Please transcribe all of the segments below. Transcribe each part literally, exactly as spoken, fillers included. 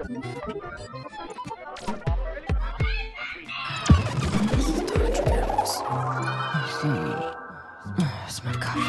Das ist mein Kaffee.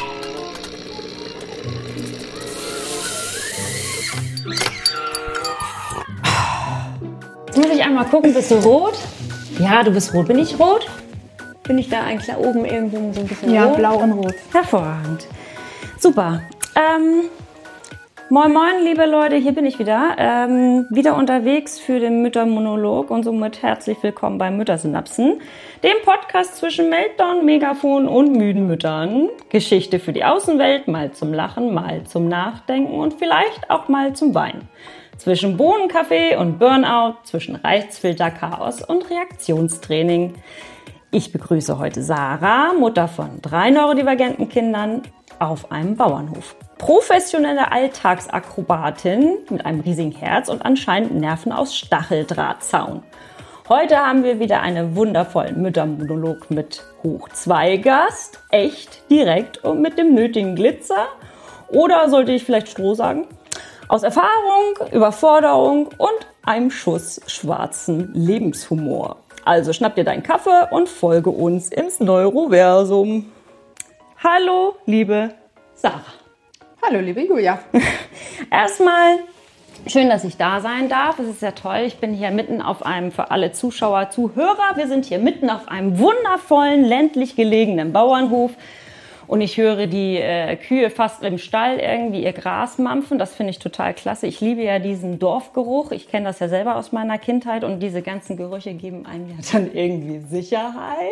Jetzt muss ich einmal gucken, bist du rot? Ja, du bist rot. Bin ich rot? Bin ich da eigentlich da oben irgendwo so ein bisschen ja, rot? Ja, blau und rot. Hervorragend. Super. Ähm, moin moin, liebe Leute, hier bin ich wieder. Ähm, wieder unterwegs für den Müttermonolog und somit herzlich willkommen bei Müttersynapsen, dem Podcast zwischen Meltdown, Megafon und müden Müttern. Geschichte für die Außenwelt, mal zum Lachen, mal zum Nachdenken und vielleicht auch mal zum Weinen. Zwischen Bohnenkaffee und Burnout, zwischen Reizfilterchaos und Reaktionstraining. Ich begrüße heute Sarah, Mutter von drei neurodivergenten Kindern auf einem Bauernhof. Professionelle Alltagsakrobatin mit einem riesigen Herz und anscheinend Nerven aus Stacheldrahtzaun. Heute haben wir wieder einen wundervollen Müttermonolog mit Hoch zwei Gast, echt, direkt und mit dem nötigen Glitzer. Oder sollte ich vielleicht Stroh sagen? Aus Erfahrung, Überforderung und einem Schuss schwarzen Lebenshumor. Also schnapp dir deinen Kaffee und folge uns ins Neuroversum. Hallo, liebe Sarah. Hallo, liebe Julia. Erstmal schön, dass ich da sein darf. Es ist ja toll. Ich bin hier mitten auf einem, für alle Zuschauer, Zuhörer, wir sind hier mitten auf einem wundervollen, ländlich gelegenen Bauernhof. Und ich höre die äh, Kühe fast im Stall irgendwie ihr Gras mampfen. Das finde ich total klasse. Ich liebe ja diesen Dorfgeruch. Ich kenne das ja selber aus meiner Kindheit. Und diese ganzen Gerüche geben einem ja dann irgendwie Sicherheit.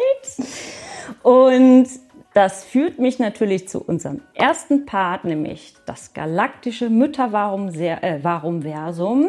Und das führt mich natürlich zu unserem ersten Part, nämlich das galaktische Mütter-Varum-Versum.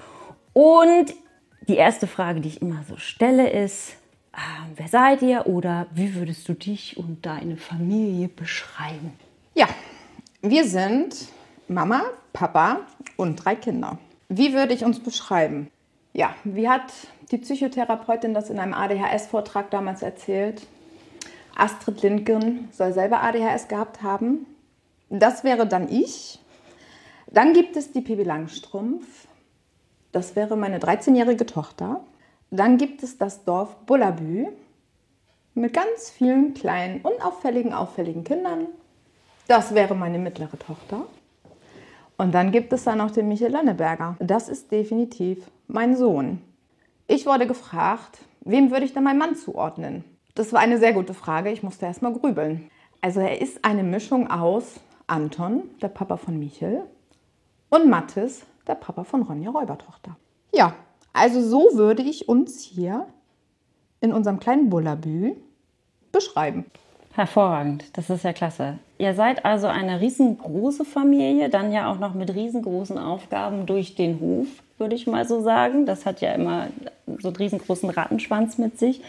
Und die erste Frage, die ich immer so stelle, ist: äh, Wer seid ihr oder wie würdest du dich und deine Familie beschreiben? Ja, wir sind Mama, Papa und drei Kinder. Wie würde ich uns beschreiben? Ja, wie hat die Psychotherapeutin das in einem A D H S-Vortrag damals erzählt? Astrid Lindgren soll selber A D H S gehabt haben. Das wäre dann ich. Dann gibt es die Pippi Langstrumpf. Das wäre meine dreizehnjährige Tochter. Dann gibt es das Dorf Bullabü mit ganz vielen kleinen, unauffälligen, auffälligen Kindern. Das wäre meine mittlere Tochter. Und dann gibt es da noch den Michael Lanneberger. Das ist definitiv mein Sohn. Ich wurde gefragt, wem würde ich denn meinen Mann zuordnen? Das war eine sehr gute Frage. Ich musste erst mal grübeln. Also er ist eine Mischung aus Anton, der Papa von Michel, und Mathis, der Papa von Ronja Räubertochter. Ja, also so würde ich uns hier in unserem kleinen Bullabü beschreiben. Hervorragend, das ist ja klasse. Ihr seid also eine riesengroße Familie, dann ja auch noch mit riesengroßen Aufgaben durch den Hof, würde ich mal so sagen. Das hat ja immer so einen riesengroßen Rattenschwanz mit sich.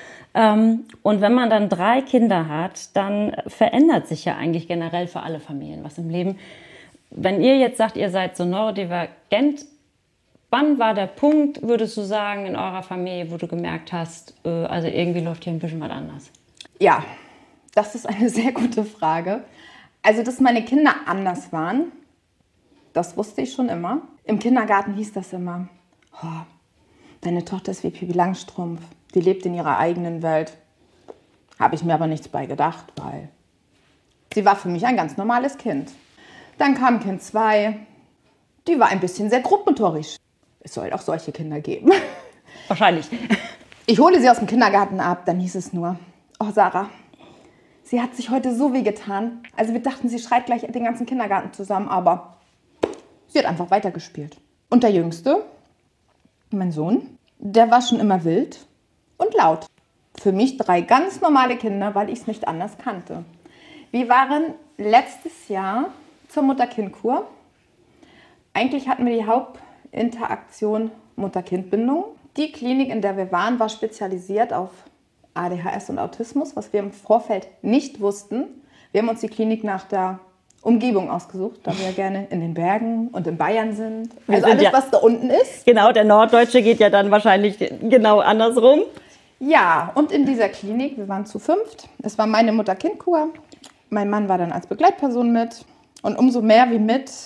Und wenn man dann drei Kinder hat, dann verändert sich ja eigentlich generell für alle Familien was im Leben. Wenn ihr jetzt sagt, ihr seid so neurodivergent, wann war der Punkt, würdest du sagen, in eurer Familie, wo du gemerkt hast, äh, also irgendwie läuft hier ein bisschen was anders? Ja, das ist eine sehr gute Frage. Also, dass meine Kinder anders waren, das wusste ich schon immer. Im Kindergarten hieß das immer: oh, deine Tochter ist wie Pippi Langstrumpf, die lebt in ihrer eigenen Welt. Habe ich mir aber nichts bei gedacht, weil sie war für mich ein ganz normales Kind. Dann kam Kind zwei, die war ein bisschen sehr grobmotorisch. Es soll auch solche Kinder geben. Wahrscheinlich. Ich hole sie aus dem Kindergarten ab, dann hieß es nur: oh Sarah, sie hat sich heute so weh getan. Also wir dachten, sie schreit gleich den ganzen Kindergarten zusammen, aber sie hat einfach weitergespielt. Und der Jüngste, mein Sohn, der war schon immer wild und laut. Für mich drei ganz normale Kinder, weil ich es nicht anders kannte. Wir waren letztes Jahr zur Mutter-Kind-Kur. Eigentlich hatten wir die Hauptinteraktion Mutter-Kind-Bindung. Die Klinik, in der wir waren, war spezialisiert auf A D H S und Autismus, was wir im Vorfeld nicht wussten. Wir haben uns die Klinik nach der Umgebung ausgesucht, da wir ja gerne in den Bergen und in Bayern sind. Also sind alles, ja, was da unten ist. Genau, der Norddeutsche geht ja dann wahrscheinlich genau andersrum. Ja, und in dieser Klinik, wir waren zu fünft. Es war meine Mutter-Kind-Kur. Mein Mann war dann als Begleitperson mit. Und umso mehr wir mit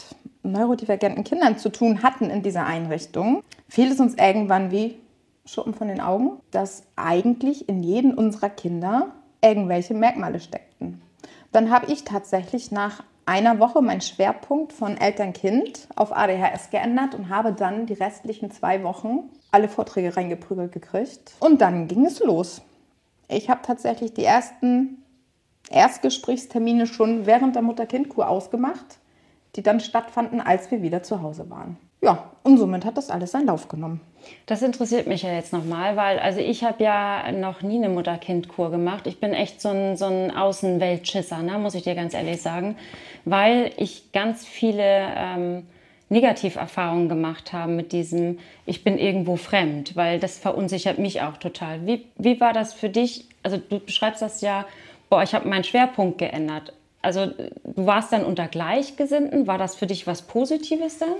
neurodivergenten Kindern zu tun hatten in dieser Einrichtung, fiel es uns irgendwann wie Schuppen von den Augen, dass eigentlich in jedem unserer Kinder irgendwelche Merkmale steckten. Dann habe ich tatsächlich nach einer Woche meinen Schwerpunkt von Eltern-Kind auf A D H S geändert und habe dann die restlichen zwei Wochen alle Vorträge reingeprügelt gekriegt. Und dann ging es los. Ich habe tatsächlich die ersten Erstgesprächstermine schon während der Mutter-Kind-Kur ausgemacht, die dann stattfanden, als wir wieder zu Hause waren. Ja, und somit hat das alles seinen Lauf genommen. Das interessiert mich ja jetzt nochmal, weil also ich habe ja noch nie eine Mutter-Kind-Kur gemacht. Ich bin echt so ein, so ein Außenweltschisser, ne, muss ich dir ganz ehrlich sagen, weil ich ganz viele ähm, Negativerfahrungen gemacht habe mit diesem, ich bin irgendwo fremd, weil das verunsichert mich auch total. Wie, wie war das für dich? Also du beschreibst das ja, boah, ich habe meinen Schwerpunkt geändert. Also du warst dann unter Gleichgesinnten. War das für dich was Positives dann?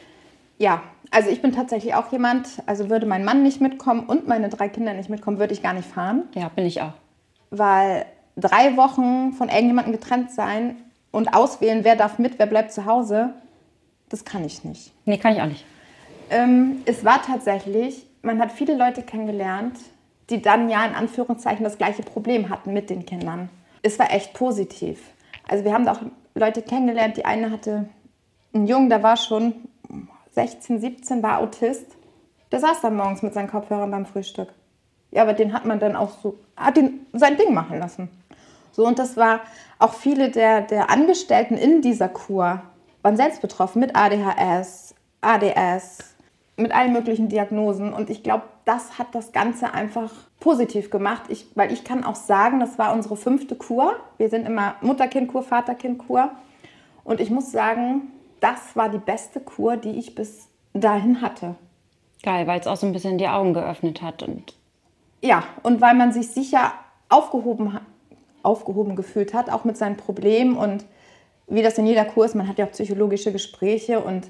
Ja, also ich bin tatsächlich auch jemand, also würde mein Mann nicht mitkommen und meine drei Kinder nicht mitkommen, würde ich gar nicht fahren. Ja, bin ich auch. Weil drei Wochen von irgendjemandem getrennt sein und auswählen, wer darf mit, wer bleibt zu Hause, das kann ich nicht. Nee, kann ich auch nicht. Ähm, es war tatsächlich, man hat viele Leute kennengelernt, die dann ja in Anführungszeichen das gleiche Problem hatten mit den Kindern. Es war echt positiv. Also wir haben da auch Leute kennengelernt, die eine hatte einen Jungen, der war schon sechzehn, siebzehn, war Autist. Der saß dann morgens mit seinen Kopfhörern beim Frühstück. Ja, aber den hat man dann auch so, hat ihn sein Ding machen lassen. So, und das war auch viele der, der Angestellten in dieser Kur waren selbst betroffen mit A D H S, A D S, mit allen möglichen Diagnosen. Und ich glaube, das hat das Ganze einfach positiv gemacht. Ich, weil ich kann auch sagen, das war unsere fünfte Kur. Wir sind immer Mutter-Kind-Kur, Vater-Kind-Kur. Und ich muss sagen, das war die beste Kur, die ich bis dahin hatte. Geil, weil es auch so ein bisschen die Augen geöffnet hat. Und ja, und weil man sich sicher aufgehoben, aufgehoben gefühlt hat, auch mit seinen Problemen. Und wie das in jeder Kur ist, man hat ja auch psychologische Gespräche. Und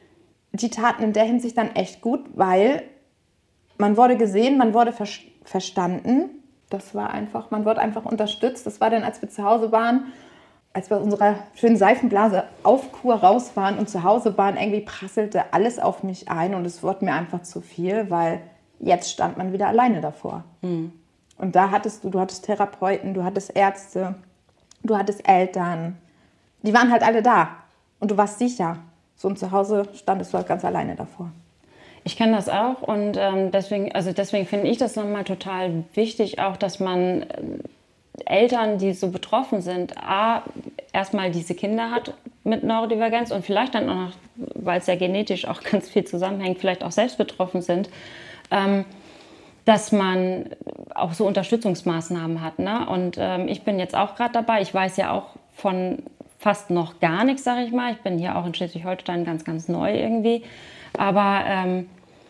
die taten in der Hinsicht dann echt gut, weil man wurde gesehen, man wurde ver- verstanden. Das war einfach, man wurde einfach unterstützt. Das war dann, als wir zu Hause waren, als wir aus unserer schönen Seifenblase auf Kur raus waren und zu Hause waren, irgendwie prasselte alles auf mich ein und es wurde mir einfach zu viel, weil jetzt stand man wieder alleine davor. Mhm. Und da hattest du, du hattest Therapeuten, du hattest Ärzte, du hattest Eltern, die waren halt alle da und du warst sicher. So, und zu Hause standest du halt ganz alleine davor. Ich kenne das auch und ähm, deswegen, also deswegen finde ich das nochmal total wichtig, auch dass man Eltern, die so betroffen sind, a, erstmal diese Kinder hat mit Neurodivergenz und vielleicht dann auch noch, weil es ja genetisch auch ganz viel zusammenhängt, vielleicht auch selbst betroffen sind, ähm, dass man auch so Unterstützungsmaßnahmen hat. Ne? Und ähm, ich bin jetzt auch gerade dabei, ich weiß ja auch von fast noch gar nichts, sage ich mal. Ich bin hier auch in Schleswig-Holstein ganz, ganz neu irgendwie. Aber ähm,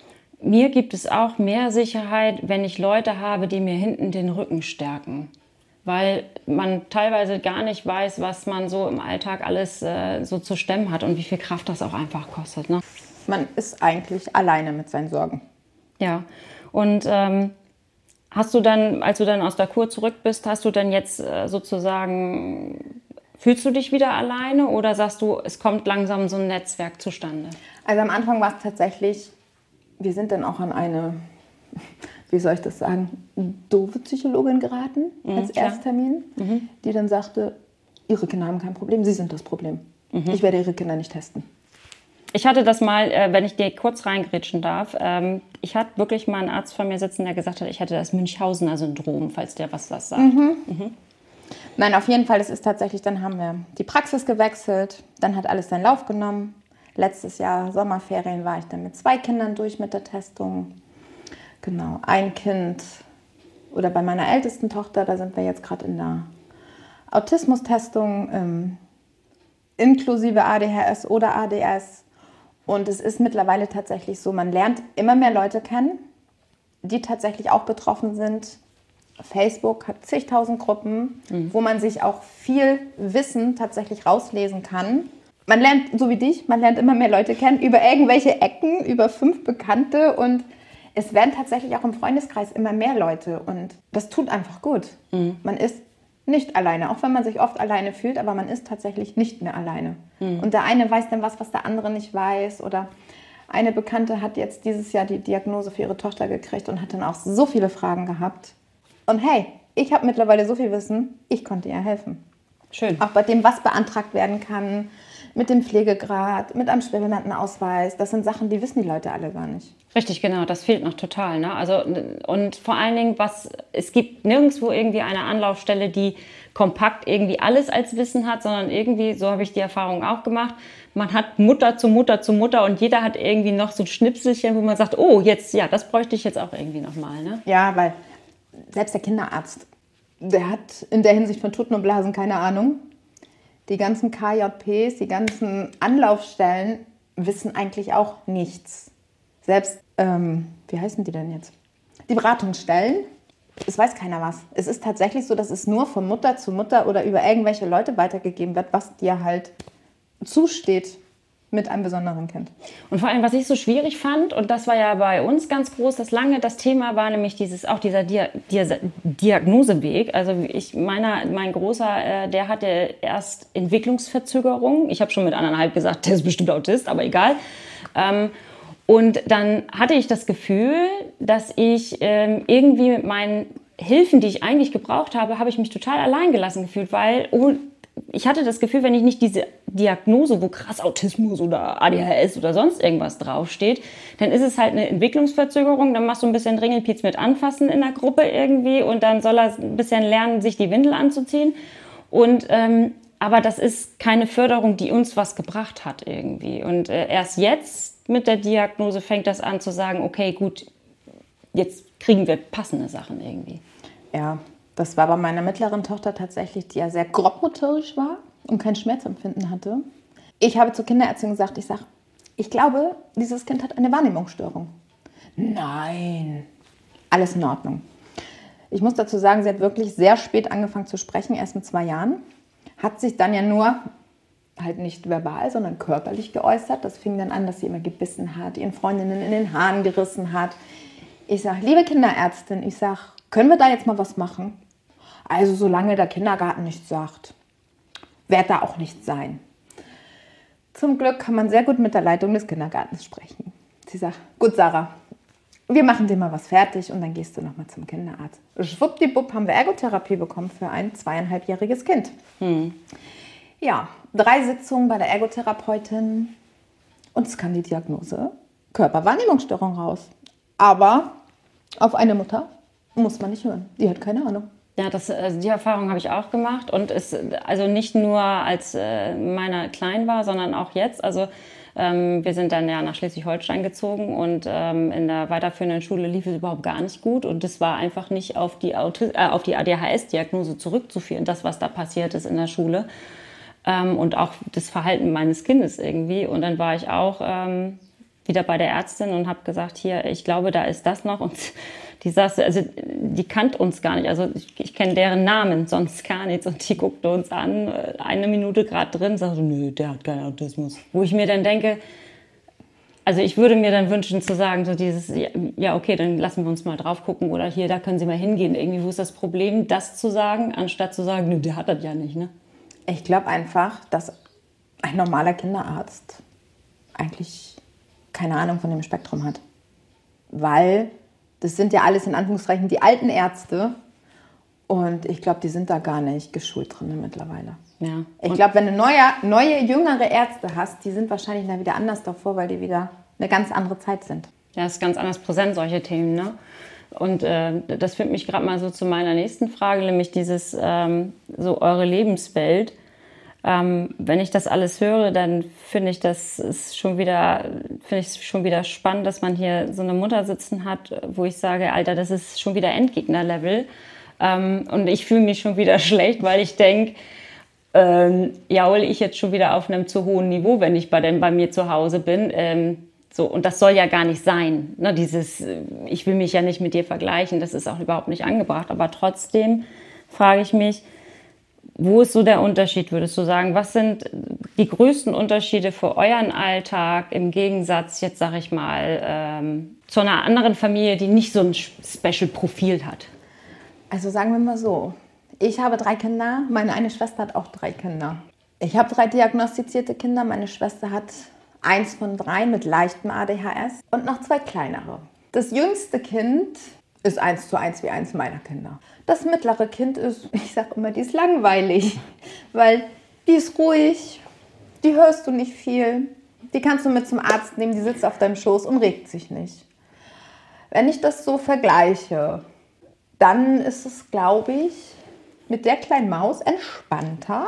mir gibt es auch mehr Sicherheit, wenn ich Leute habe, die mir hinten den Rücken stärken. Weil man teilweise gar nicht weiß, was man so im Alltag alles äh, so zu stemmen hat und wie viel Kraft das auch einfach kostet. Ne? Man ist eigentlich alleine mit seinen Sorgen. Ja, und ähm, hast du dann, als du dann aus der Kur zurück bist, hast du dann jetzt äh, sozusagen, fühlst du dich wieder alleine oder sagst du, es kommt langsam so ein Netzwerk zustande? Also am Anfang war es tatsächlich, wir sind dann auch an eine, wie soll ich das sagen, doofe Psychologin geraten mhm, als klar. Ersttermin, mhm. die dann sagte, ihre Kinder haben kein Problem, sie sind das Problem. Mhm. Ich werde ihre Kinder nicht testen. Ich hatte das mal, wenn ich dir kurz reingrätschen darf, ich hatte wirklich mal einen Arzt vor mir sitzen, der gesagt hat, ich hätte das Münchhausener Syndrom, falls der was das sagt. Mhm. Mhm. Nein, auf jeden Fall, es ist tatsächlich, dann haben wir die Praxis gewechselt, dann hat alles seinen Lauf genommen. Letztes Jahr Sommerferien war ich dann mit zwei Kindern durch mit der Testung. Genau, ein Kind oder bei meiner ältesten Tochter, da sind wir jetzt gerade in der Autismustestung, ähm, inklusive A D H S oder A D S. Und es ist mittlerweile tatsächlich so, man lernt immer mehr Leute kennen, die tatsächlich auch betroffen sind. Facebook hat zigtausend Gruppen, mhm. wo man sich auch viel Wissen tatsächlich rauslesen kann. Man lernt, so wie dich, man lernt immer mehr Leute kennen über irgendwelche Ecken, über fünf Bekannte und es werden tatsächlich auch im Freundeskreis immer mehr Leute und das tut einfach gut. Mhm. Man ist nicht alleine, auch wenn man sich oft alleine fühlt, aber man ist tatsächlich nicht mehr alleine. Mhm. Und der eine weiß dann was, was der andere nicht weiß. Oder eine Bekannte hat jetzt dieses Jahr die Diagnose für ihre Tochter gekriegt und hat dann auch so viele Fragen gehabt. Und hey, ich habe mittlerweile so viel Wissen, ich konnte ihr helfen. Schön. Auch bei dem, was beantragt werden kann, mit dem Pflegegrad, mit einem Schwerbehindertenausweis. Das sind Sachen, die wissen die Leute alle gar nicht. Richtig, genau, das fehlt noch total. Ne? Also, und vor allen Dingen, was, es gibt nirgendwo irgendwie eine Anlaufstelle, die kompakt irgendwie alles als Wissen hat, sondern irgendwie, so habe ich die Erfahrung auch gemacht, man hat Mutter zu Mutter zu Mutter und jeder hat irgendwie noch so ein Schnipselchen, wo man sagt, oh, jetzt, ja, das bräuchte ich jetzt auch irgendwie nochmal. Ne? Ja, weil selbst der Kinderarzt, der hat in der Hinsicht von Tuten und Blasen keine Ahnung. Die ganzen K J Ps, die ganzen Anlaufstellen wissen eigentlich auch nichts. Selbst, ähm, wie heißen die denn jetzt? Die Beratungsstellen, es weiß keiner was. Es ist tatsächlich so, dass es nur von Mutter zu Mutter oder über irgendwelche Leute weitergegeben wird, was dir halt zusteht mit einem besonderen Kind. Und vor allem, was ich so schwierig fand, und das war ja bei uns ganz groß, das lange, das Thema war nämlich dieses, auch dieser Dia- Dia- Diagnoseweg. Also ich, meiner, mein Großer, äh, der hatte erst Entwicklungsverzögerung. Ich habe schon mit anderthalb gesagt, der ist bestimmt Autist, aber egal. Ähm, und dann hatte ich das Gefühl, dass ich ähm, irgendwie mit meinen Hilfen, die ich eigentlich gebraucht habe, habe ich mich total allein gelassen gefühlt, weil oh, ich hatte das Gefühl, wenn ich nicht diese Diagnose, wo krass Autismus oder A D H S oder sonst irgendwas draufsteht, dann ist es halt eine Entwicklungsverzögerung, dann machst du ein bisschen Ringelpiez mit anfassen in der Gruppe irgendwie und dann soll er ein bisschen lernen, sich die Windel anzuziehen. Und, ähm, aber das ist keine Förderung, die uns was gebracht hat irgendwie. Und äh, erst jetzt mit der Diagnose fängt das an zu sagen, okay, gut, jetzt kriegen wir passende Sachen irgendwie. Ja, das war bei meiner mittleren Tochter tatsächlich, die ja sehr grobmotorisch war und kein Schmerzempfinden hatte. Ich habe zur Kinderärztin gesagt, ich sage, ich glaube, dieses Kind hat eine Wahrnehmungsstörung. Nein, alles in Ordnung. Ich muss dazu sagen, sie hat wirklich sehr spät angefangen zu sprechen, erst mit zwei Jahren. Hat sich dann ja nur, halt nicht verbal, sondern körperlich geäußert. Das fing dann an, dass sie immer gebissen hat, ihren Freundinnen in den Haaren gerissen hat. Ich sage, liebe Kinderärztin, ich sage, können wir da jetzt mal was machen? Also solange der Kindergarten nichts sagt, wird da auch nichts sein. Zum Glück kann man sehr gut mit der Leitung des Kindergartens sprechen. Sie sagt, gut Sarah, wir machen dir mal was fertig und dann gehst du nochmal zum Kinderarzt. Schwuppdiwupp haben wir Ergotherapie bekommen für ein zweieinhalbjähriges Kind. Hm. Ja, drei Sitzungen bei der Ergotherapeutin und es kam die Diagnose Körperwahrnehmungsstörung raus. Aber auf eine Mutter muss man nicht hören. Die hat keine Ahnung. Ja, das, also die Erfahrung habe ich auch gemacht und es, also nicht nur als äh, meiner klein war, sondern auch jetzt. Also ähm, wir sind dann ja nach Schleswig-Holstein gezogen und ähm, in der weiterführenden Schule lief es überhaupt gar nicht gut und das war einfach nicht auf die, Autis- äh, auf die A D H S-Diagnose zurückzuführen, das, was da passiert ist in der Schule ähm, und auch das Verhalten meines Kindes irgendwie. Und dann war ich auch ähm, wieder bei der Ärztin und habe gesagt, hier, ich glaube, da ist das noch und die saß, also die kannte uns gar nicht, also ich, ich kenne deren Namen, sonst gar nichts und die guckte uns an, eine Minute gerade drin, sagte, nö, der hat keinen Autismus. Wo ich mir dann denke, also ich würde mir dann wünschen zu sagen, so dieses, ja okay, dann lassen wir uns mal drauf gucken oder hier, da können Sie mal hingehen, irgendwie, wo ist das Problem, das zu sagen, anstatt zu sagen, nö, der hat das ja nicht, ne? Ich glaube einfach, dass ein normaler Kinderarzt eigentlich keine Ahnung von dem Spektrum hat, weil das sind ja alles in Anführungszeichen die alten Ärzte und ich glaube, die sind da gar nicht geschult drin mittlerweile. Ja. Ich glaube, wenn du neue, neue, jüngere Ärzte hast, die sind wahrscheinlich dann wieder anders davor, weil die wieder eine ganz andere Zeit sind. Ja, ist ganz anders präsent, solche Themen, ne? Und äh, das führt mich gerade mal so zu meiner nächsten Frage, nämlich dieses, ähm, so eure Lebenswelt. Ähm, wenn ich das alles höre, dann finde ich das ist schon wieder, finde ich es schon wieder spannend, dass man hier so eine Mutter sitzen hat, wo ich sage, Alter, das ist schon wieder Endgegner-Level. Ähm, und ich fühle mich schon wieder schlecht, weil ich denke, ähm, jaul ich jetzt schon wieder auf einem zu hohen Niveau, wenn ich bei, dem, bei mir zu Hause bin. Ähm, so, und das soll ja gar nicht sein. Ne? Dieses, ich will mich ja nicht mit dir vergleichen, das ist auch überhaupt nicht angebracht. Aber trotzdem frage ich mich, wo ist so der Unterschied, würdest du sagen? Was sind die größten Unterschiede für euren Alltag im Gegensatz, jetzt sage ich mal, ähm, zu einer anderen Familie, die nicht so ein Special-Profil hat? Also sagen wir mal so, Ich habe drei Kinder, meine eine Schwester hat auch drei Kinder. Ich habe drei diagnostizierte Kinder, meine Schwester hat eins von drei mit leichtem A D H S und noch zwei kleinere. Das jüngste Kind ist eins zu eins wie eins meiner Kinder. Das mittlere Kind ist, ich sage immer, die ist langweilig, weil die ist ruhig, die hörst du nicht viel, die kannst du mit zum Arzt nehmen, die sitzt auf deinem Schoß und regt sich nicht. Wenn ich das so vergleiche, dann ist es, glaube ich, mit der kleinen Maus entspannter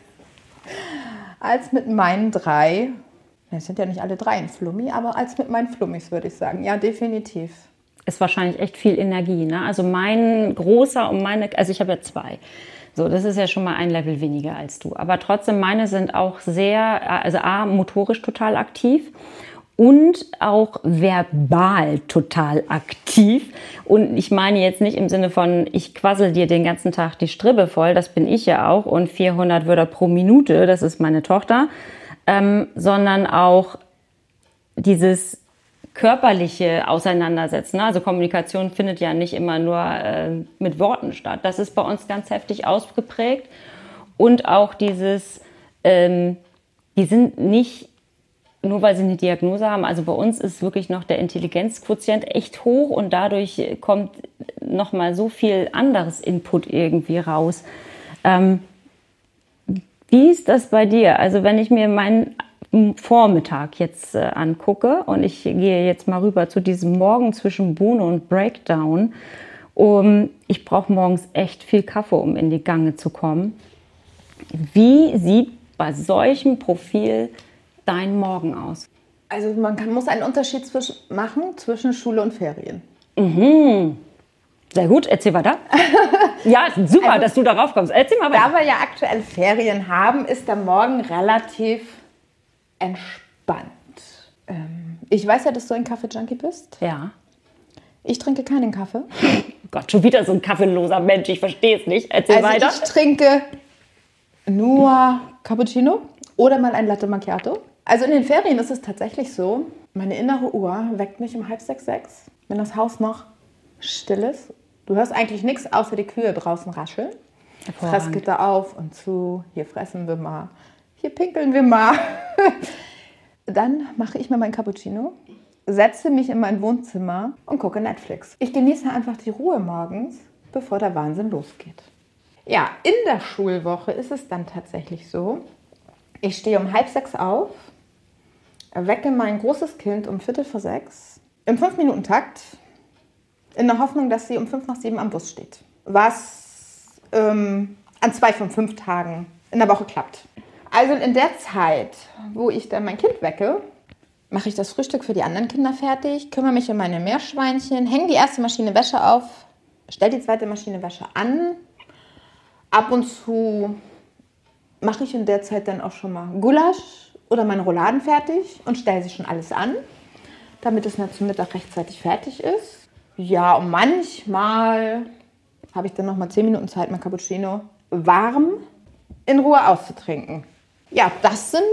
als mit meinen drei. Es sind ja nicht alle drei ein Flummi, aber als mit meinen Flummis würde ich sagen. Ja, definitiv. Ist wahrscheinlich echt viel Energie, ne? Also mein großer und meine, also ich habe ja zwei. So, das ist ja schon mal ein Level weniger als du. Aber trotzdem, meine sind auch sehr, also A, motorisch total aktiv und auch verbal total aktiv. Und ich meine jetzt nicht im Sinne von, ich quassel dir den ganzen Tag die Strippe voll, das bin ich ja auch, und vierhundert Wörter pro Minute, das ist meine Tochter, ähm, sondern auch dieses körperliche Auseinandersetzen. Also Kommunikation findet ja nicht immer nur äh, mit Worten statt. Das ist bei uns ganz heftig ausgeprägt. Und auch dieses, ähm, die sind nicht, nur weil sie eine Diagnose haben, also bei uns ist wirklich noch der Intelligenzquotient echt hoch und dadurch kommt nochmal so viel anderes Input irgendwie raus. Ähm, wie ist das bei dir? Also wenn ich mir meinen Vormittag jetzt äh, angucke und ich gehe jetzt mal rüber zu diesem Morgen zwischen Bohne und Breakdown. Um, ich brauche morgens echt viel Kaffee, um in die Gange zu kommen. Wie sieht bei solchem Profil dein Morgen aus? Also man kann, muss einen Unterschied zwischen, machen zwischen Schule und Ferien. Mhm. Sehr gut, erzähl weiter. Ja, super, also, dass du darauf kommst. Erzähl mal weiter. Da wir ja aktuell Ferien haben, ist der Morgen relativ entspannt. Ähm, ich weiß ja, dass du ein Kaffee-Junkie bist. Ja. Ich trinke keinen Kaffee. Gott, schon wieder so ein kaffeeloser Mensch. Ich verstehe es nicht. Erzähl also weiter. Ich trinke nur Cappuccino oder mal ein Latte Macchiato. Also in den Ferien ist es tatsächlich so, meine innere Uhr weckt mich um halb sechs, sechs, wenn das Haus noch still ist. Du hörst eigentlich nichts, außer die Kühe draußen rascheln. Fressgitter auf und zu, hier fressen wir mal. Hier pinkeln wir mal. Dann mache ich mir mein Cappuccino, setze mich in mein Wohnzimmer und gucke Netflix. Ich genieße einfach die Ruhe morgens, bevor der Wahnsinn losgeht. Ja, in der Schulwoche ist es dann tatsächlich so, ich stehe um halb sechs auf, wecke mein großes Kind um viertel vor sechs, im fünf-Minuten-Takt, in der Hoffnung, dass sie um fünf nach sieben am Bus steht. Was ähm, an zwei von fünf Tagen in der Woche klappt. Also in der Zeit, wo ich dann mein Kind wecke, mache ich das Frühstück für die anderen Kinder fertig, kümmere mich um meine Meerschweinchen, hänge die erste Maschine Wäsche auf, stelle die zweite Maschine Wäsche an. Ab und zu mache ich in der Zeit dann auch schon mal Gulasch oder meine Rouladen fertig und stelle sie schon alles an, damit es dann zum Mittag rechtzeitig fertig ist. Ja, und manchmal habe ich dann noch mal zehn Minuten Zeit, mein Cappuccino warm in Ruhe auszutrinken. Ja, das sind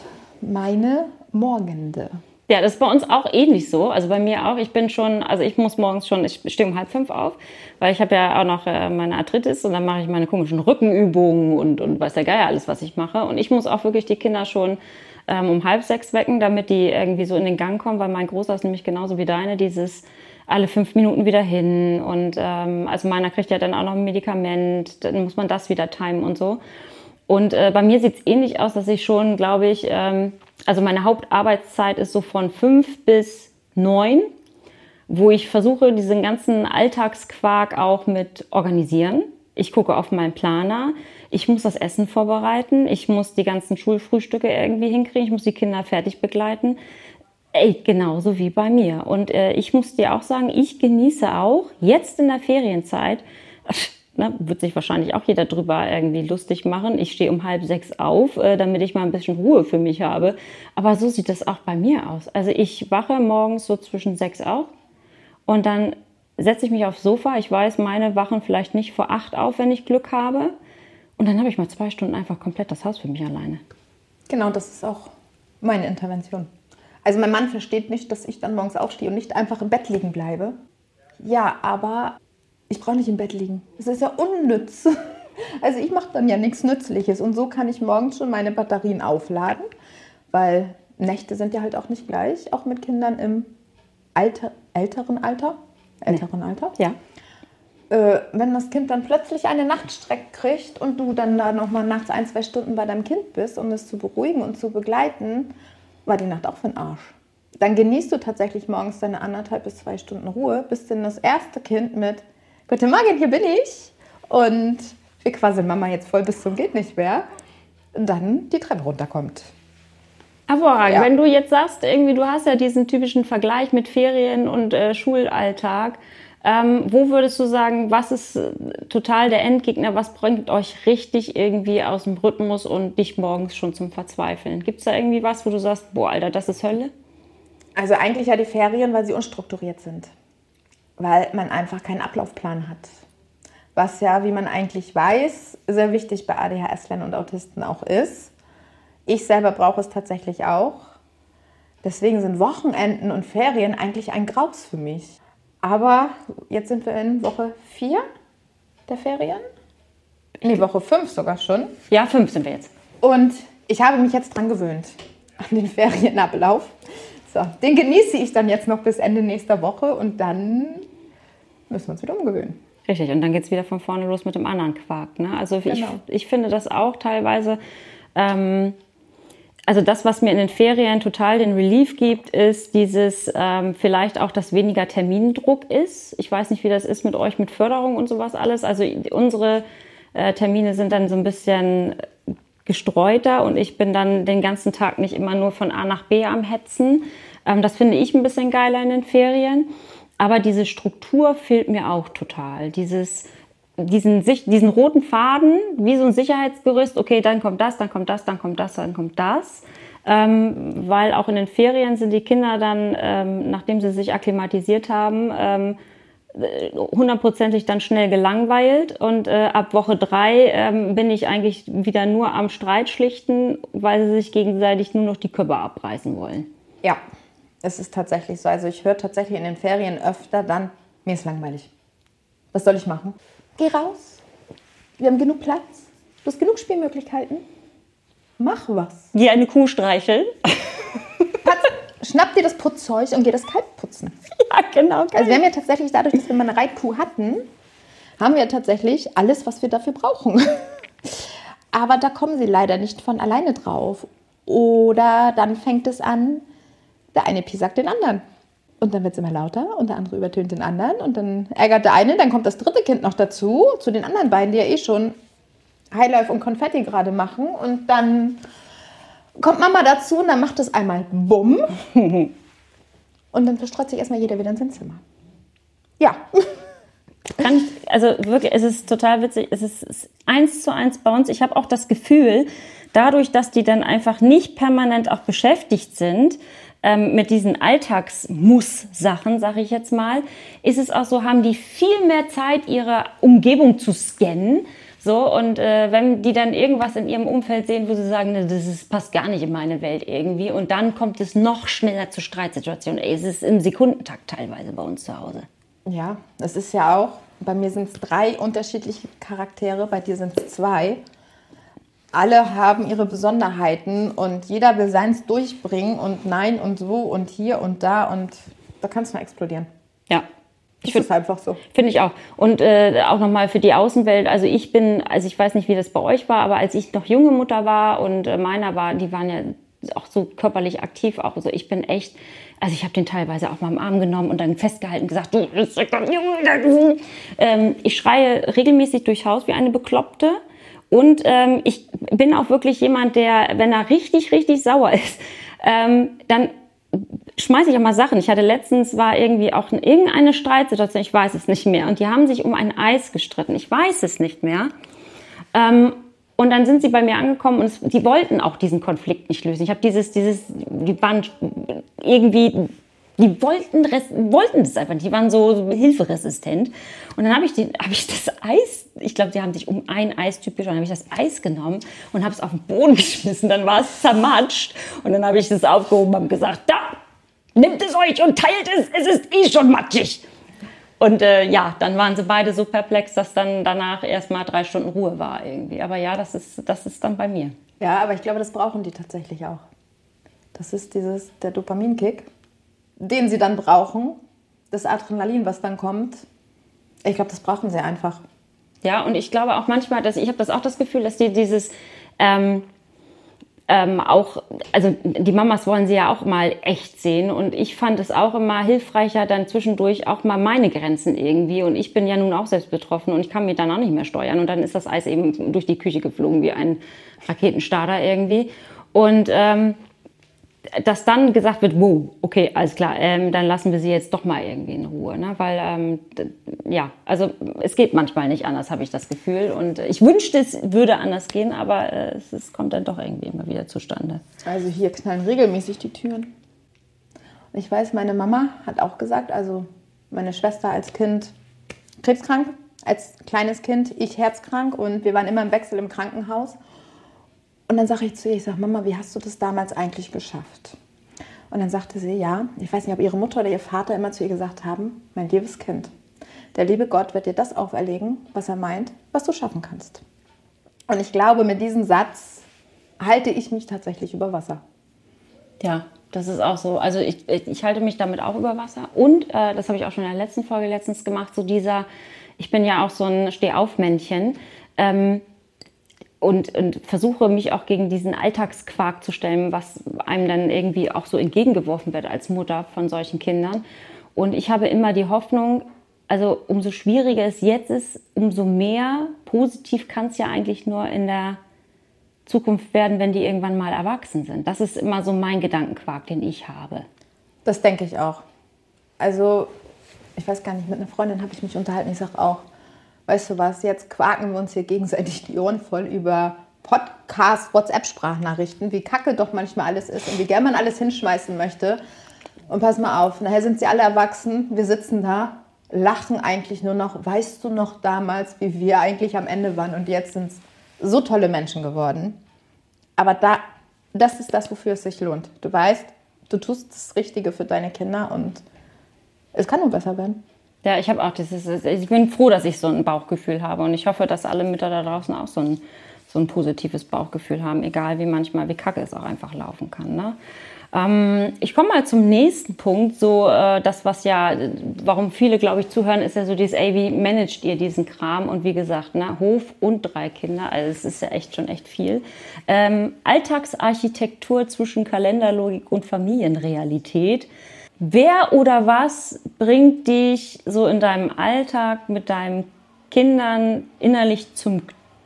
meine Morgende. Ja, das ist bei uns auch ähnlich so. Also bei mir auch. Ich bin schon, also ich muss morgens schon, ich stehe um halb fünf auf, weil ich habe ja auch noch äh, meine Arthritis und dann mache ich meine komischen Rückenübungen und, und weiß der Geier alles, was ich mache. Und ich muss auch wirklich die Kinder schon ähm, um halb sechs wecken, damit die irgendwie so in den Gang kommen, weil mein Großer ist nämlich genauso wie deine, dieses alle fünf Minuten wieder hin. Und ähm, also meiner kriegt ja dann auch noch ein Medikament, dann muss man das wieder timen und so. Und äh, bei mir sieht es ähnlich aus, dass ich schon, glaube ich, ähm, also meine Hauptarbeitszeit ist so von fünf bis neun, wo ich versuche, diesen ganzen Alltagsquark auch mit organisieren. Ich gucke auf meinen Planer, ich muss das Essen vorbereiten, ich muss die ganzen Schulfrühstücke irgendwie hinkriegen, ich muss die Kinder fertig begleiten. Ey, genauso wie bei mir. Und äh, ich muss dir auch sagen, ich genieße auch jetzt in der Ferienzeit, ne, wird sich wahrscheinlich auch jeder drüber irgendwie lustig machen. Ich stehe um halb sechs auf, äh, damit ich mal ein bisschen Ruhe für mich habe. Aber so sieht das auch bei mir aus. Also ich wache morgens so zwischen sechs auf und dann setze ich mich aufs Sofa. Ich weiß, meine wachen vielleicht nicht vor acht auf, wenn ich Glück habe. Und dann habe ich mal zwei Stunden einfach komplett das Haus für mich alleine. Genau, das ist auch meine Intervention. Also mein Mann versteht nicht, dass ich dann morgens aufstehe und nicht einfach im Bett liegen bleibe. Ja, aber ich brauche nicht im Bett liegen. Das ist ja unnütz. Also ich mache dann ja nichts Nützliches und so kann ich morgens schon meine Batterien aufladen, weil Nächte sind ja halt auch nicht gleich, auch mit Kindern im Alter, älteren Alter. Älteren nee. Alter? Ja. Äh, wenn das Kind dann plötzlich eine Nachtstreck kriegt und du dann da nochmal nachts ein, zwei Stunden bei deinem Kind bist, um es zu beruhigen und zu begleiten, war die Nacht auch für den Arsch. Dann genießt du tatsächlich morgens deine anderthalb bis zwei Stunden Ruhe, bis dann das erste Kind mit Guten Morgen, hier bin ich und wir quasi Mama jetzt voll bis zum geht nicht mehr, dann die Treppe runterkommt. Aber Ja. wenn du jetzt sagst, irgendwie du hast ja diesen typischen Vergleich mit Ferien und äh, Schulalltag, ähm, wo würdest du sagen, was ist äh, total der Endgegner, was bringt euch richtig irgendwie aus dem Rhythmus und dich morgens schon zum Verzweifeln? Gibt es da irgendwie was, wo du sagst, boah, Alter, das ist Hölle? Also eigentlich ja die Ferien, weil sie unstrukturiert sind. Weil man einfach keinen Ablaufplan hat. Was ja, wie man eigentlich weiß, sehr wichtig bei A D H S-Lern und Autisten auch ist. Ich selber brauche es tatsächlich auch. Deswegen sind Wochenenden und Ferien eigentlich ein Graus für mich. Aber jetzt sind wir in Woche vier der Ferien. Nee, Woche fünf sogar schon. Ja, fünf sind wir jetzt. Und ich habe mich jetzt dran gewöhnt, an den Ferienablauf. So, den genieße ich dann jetzt noch bis Ende nächster Woche und dann müssen wir uns wieder umgewöhnen. Richtig, und dann geht es wieder von vorne los mit dem anderen Quark. Ne? Also ich, Genau. ich finde das auch teilweise... Ähm, Also das, was mir in den Ferien total den Relief gibt, ist dieses ähm, vielleicht auch, dass weniger Termindruck ist. Ich weiß nicht, wie das ist mit euch, mit Förderung und sowas alles. Also unsere äh, Termine sind dann so ein bisschen gestreuter und ich bin dann den ganzen Tag nicht immer nur von A nach B am Hetzen. Ähm, das finde ich ein bisschen geiler in den Ferien. Aber diese Struktur fehlt mir auch total. Dieses... Diesen, diesen roten Faden, wie so ein Sicherheitsgerüst, okay, dann kommt das, dann kommt das, dann kommt das, dann kommt das. Ähm, weil auch in den Ferien sind die Kinder dann, ähm, nachdem sie sich akklimatisiert haben, ähm, hundertprozentig dann schnell gelangweilt. Und äh, ab Woche drei ähm, bin ich eigentlich wieder nur am Streit schlichten, weil sie sich gegenseitig nur noch die Köpfe abreißen wollen. Ja, es ist tatsächlich so. Also ich höre tatsächlich in den Ferien öfter dann, mir ist langweilig. Was soll ich machen? Geh raus. Wir haben genug Platz. Du hast genug Spielmöglichkeiten. Mach was. Wie eine Kuh streicheln. Patz, schnapp dir das Putzzeug und geh das Kalb putzen. Ja, genau. Also wir haben ja tatsächlich, dadurch, dass wir mal eine Reitkuh hatten, haben wir tatsächlich alles, was wir dafür brauchen. Aber da kommen sie leider nicht von alleine drauf. Oder dann fängt es an, der eine piesackt den anderen. Und dann wird es immer lauter und der andere übertönt den anderen und dann ärgert der eine, dann kommt das dritte Kind noch dazu, zu den anderen beiden, die ja eh schon Highlife und Konfetti gerade machen und dann kommt Mama dazu und dann macht es einmal Bumm und dann verstreut sich erstmal jeder wieder in sein Zimmer. Ja. Kann ich, also wirklich, es ist total witzig, es ist eins zu eins bei uns. Ich habe auch das Gefühl, dadurch, dass die dann einfach nicht permanent auch beschäftigt sind, Ähm, mit diesen Alltagsmuss-Sachen, sage ich jetzt mal, ist es auch so, haben die viel mehr Zeit, ihre Umgebung zu scannen. So, und äh, wenn die dann irgendwas in ihrem Umfeld sehen, wo sie sagen, ne, das ist, passt gar nicht in meine Welt irgendwie, und dann kommt es noch schneller zu Streitsituationen. Ey, es ist im Sekundentakt teilweise bei uns zu Hause. Ja, es ist ja auch, bei mir sind es drei unterschiedliche Charaktere, bei dir sind es zwei. Alle haben ihre Besonderheiten und jeder will seins durchbringen und nein und so und hier und da und da kann es mal explodieren. Ja. Ich finde es einfach so. Finde ich auch. Und äh, auch nochmal für die Außenwelt. Also ich bin, also ich weiß nicht, wie das bei euch war, aber als ich noch junge Mutter war und äh, meiner war, die waren ja auch so körperlich aktiv auch. Also ich bin echt, also ich habe den teilweise auch mal im Arm genommen und dann festgehalten und gesagt, du, ähm, ich schreie regelmäßig durchs Haus wie eine Bekloppte. Und ähm, ich bin auch wirklich jemand, der, wenn er richtig, richtig sauer ist, ähm, dann schmeiße ich auch mal Sachen. Ich hatte letztens, war irgendwie auch irgendeine Streitsituation, ich weiß es nicht mehr. Und die haben sich um ein Eis gestritten. Ich weiß es nicht mehr. Ähm, und dann sind sie bei mir angekommen und es, die wollten auch diesen Konflikt nicht lösen. Ich habe dieses, dieses, die waren irgendwie... Die wollten, wollten das einfach nicht. Die waren so, so hilferesistent. Und dann habe ich, hab ich das Eis, ich glaube, die haben sich um ein Eistyp geschaut, dann habe ich das Eis genommen und habe es auf den Boden geschmissen. Dann war es zermatscht. Und dann habe ich das aufgehoben und habe gesagt, da, nimmt es euch und teilt es, es ist eh schon matschig. Und äh, ja, dann waren sie beide so perplex, dass dann danach erstmal drei Stunden Ruhe war irgendwie. Aber ja, das ist, das ist dann bei mir. Ja, aber ich glaube, das brauchen die tatsächlich auch. Das ist dieses, der Dopaminkick, den sie dann brauchen. Das Adrenalin, was dann kommt. Ich glaube, das brauchen sie einfach. Ja, und ich glaube auch manchmal, dass ich habe das auch das Gefühl, dass die dieses ähm, ähm, auch, also die Mamas wollen sie ja auch mal echt sehen und ich fand es auch immer hilfreicher, dann zwischendurch auch mal meine Grenzen irgendwie und ich bin ja nun auch selbst betroffen und ich kann mich dann auch nicht mehr steuern und dann ist das Eis eben durch die Küche geflogen wie ein Raketenstarter irgendwie und ähm, dass dann gesagt wird, wow, okay, alles klar, ähm, dann lassen wir sie jetzt doch mal irgendwie in Ruhe, ne? Weil, ähm, d- ja, also es geht manchmal nicht anders, habe ich das Gefühl. Und ich wünschte, es würde anders gehen, aber äh, es, es kommt dann doch irgendwie immer wieder zustande. Also hier knallen regelmäßig die Türen. Und ich weiß, meine Mama hat auch gesagt, also meine Schwester als Kind krebskrank, als kleines Kind, ich herzkrank und wir waren immer im Wechsel im Krankenhaus. Und dann sage ich zu ihr, ich sage, Mama, wie hast du das damals eigentlich geschafft? Und dann sagte sie, ja, ich weiß nicht, ob ihre Mutter oder ihr Vater immer zu ihr gesagt haben, mein liebes Kind, der liebe Gott wird dir das auferlegen, was er meint, was du schaffen kannst. Und ich glaube, mit diesem Satz halte ich mich tatsächlich über Wasser. Ja, das ist auch so. Also ich, ich, ich halte mich damit auch über Wasser. Und, äh, das habe ich auch schon in der letzten Folge letztens gemacht, so dieser, ich bin ja auch so ein Stehaufmännchen, ähm, Und, und versuche mich auch gegen diesen Alltagsquark zu stellen, was einem dann irgendwie auch so entgegengeworfen wird als Mutter von solchen Kindern. Und ich habe immer die Hoffnung, also umso schwieriger es jetzt ist, umso mehr positiv kann es ja eigentlich nur in der Zukunft werden, wenn die irgendwann mal erwachsen sind. Das ist immer so mein Gedankenquark, den ich habe. Das denke ich auch. Also, ich weiß gar nicht, mit einer Freundin habe ich mich unterhalten, ich sage auch, weißt du was, jetzt quaken wir uns hier gegenseitig die Ohren voll über Podcasts, WhatsApp-Sprachnachrichten, wie kacke doch manchmal alles ist und wie gern man alles hinschmeißen möchte. Und pass mal auf, nachher sind sie alle erwachsen, wir sitzen da, lachen eigentlich nur noch, weißt du noch damals, wie wir eigentlich am Ende waren und jetzt sind es so tolle Menschen geworden. Aber da, das ist das, wofür es sich lohnt. Du weißt, du tust das Richtige für deine Kinder und es kann nur besser werden. Ja, ich habe auch dieses, ich bin froh, dass ich so ein Bauchgefühl habe und ich hoffe, dass alle Mütter da draußen auch so ein, so ein positives Bauchgefühl haben, egal wie manchmal, wie kacke es auch einfach laufen kann. Ne? Ähm, ich komme mal zum nächsten Punkt, so äh, das, was ja, warum viele, glaube ich, zuhören, ist ja so dieses, ey, wie managt ihr diesen Kram? Und wie gesagt, ne, Hof und drei Kinder, also es ist ja echt schon echt viel. Ähm, Alltagsarchitektur zwischen Kalenderlogik und Familienrealität. Wer oder was bringt dich so in deinem Alltag mit deinen Kindern innerlich zum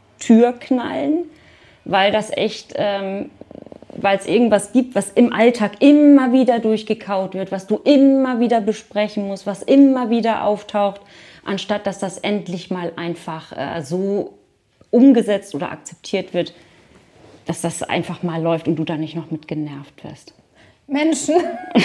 Türknallen? Weil das echt, ähm, weil es irgendwas gibt, was im Alltag immer wieder durchgekaut wird, was du immer wieder besprechen musst, was immer wieder auftaucht, anstatt dass das endlich mal einfach äh, so umgesetzt oder akzeptiert wird, dass das einfach mal läuft und du da nicht noch mit genervt wirst. Menschen.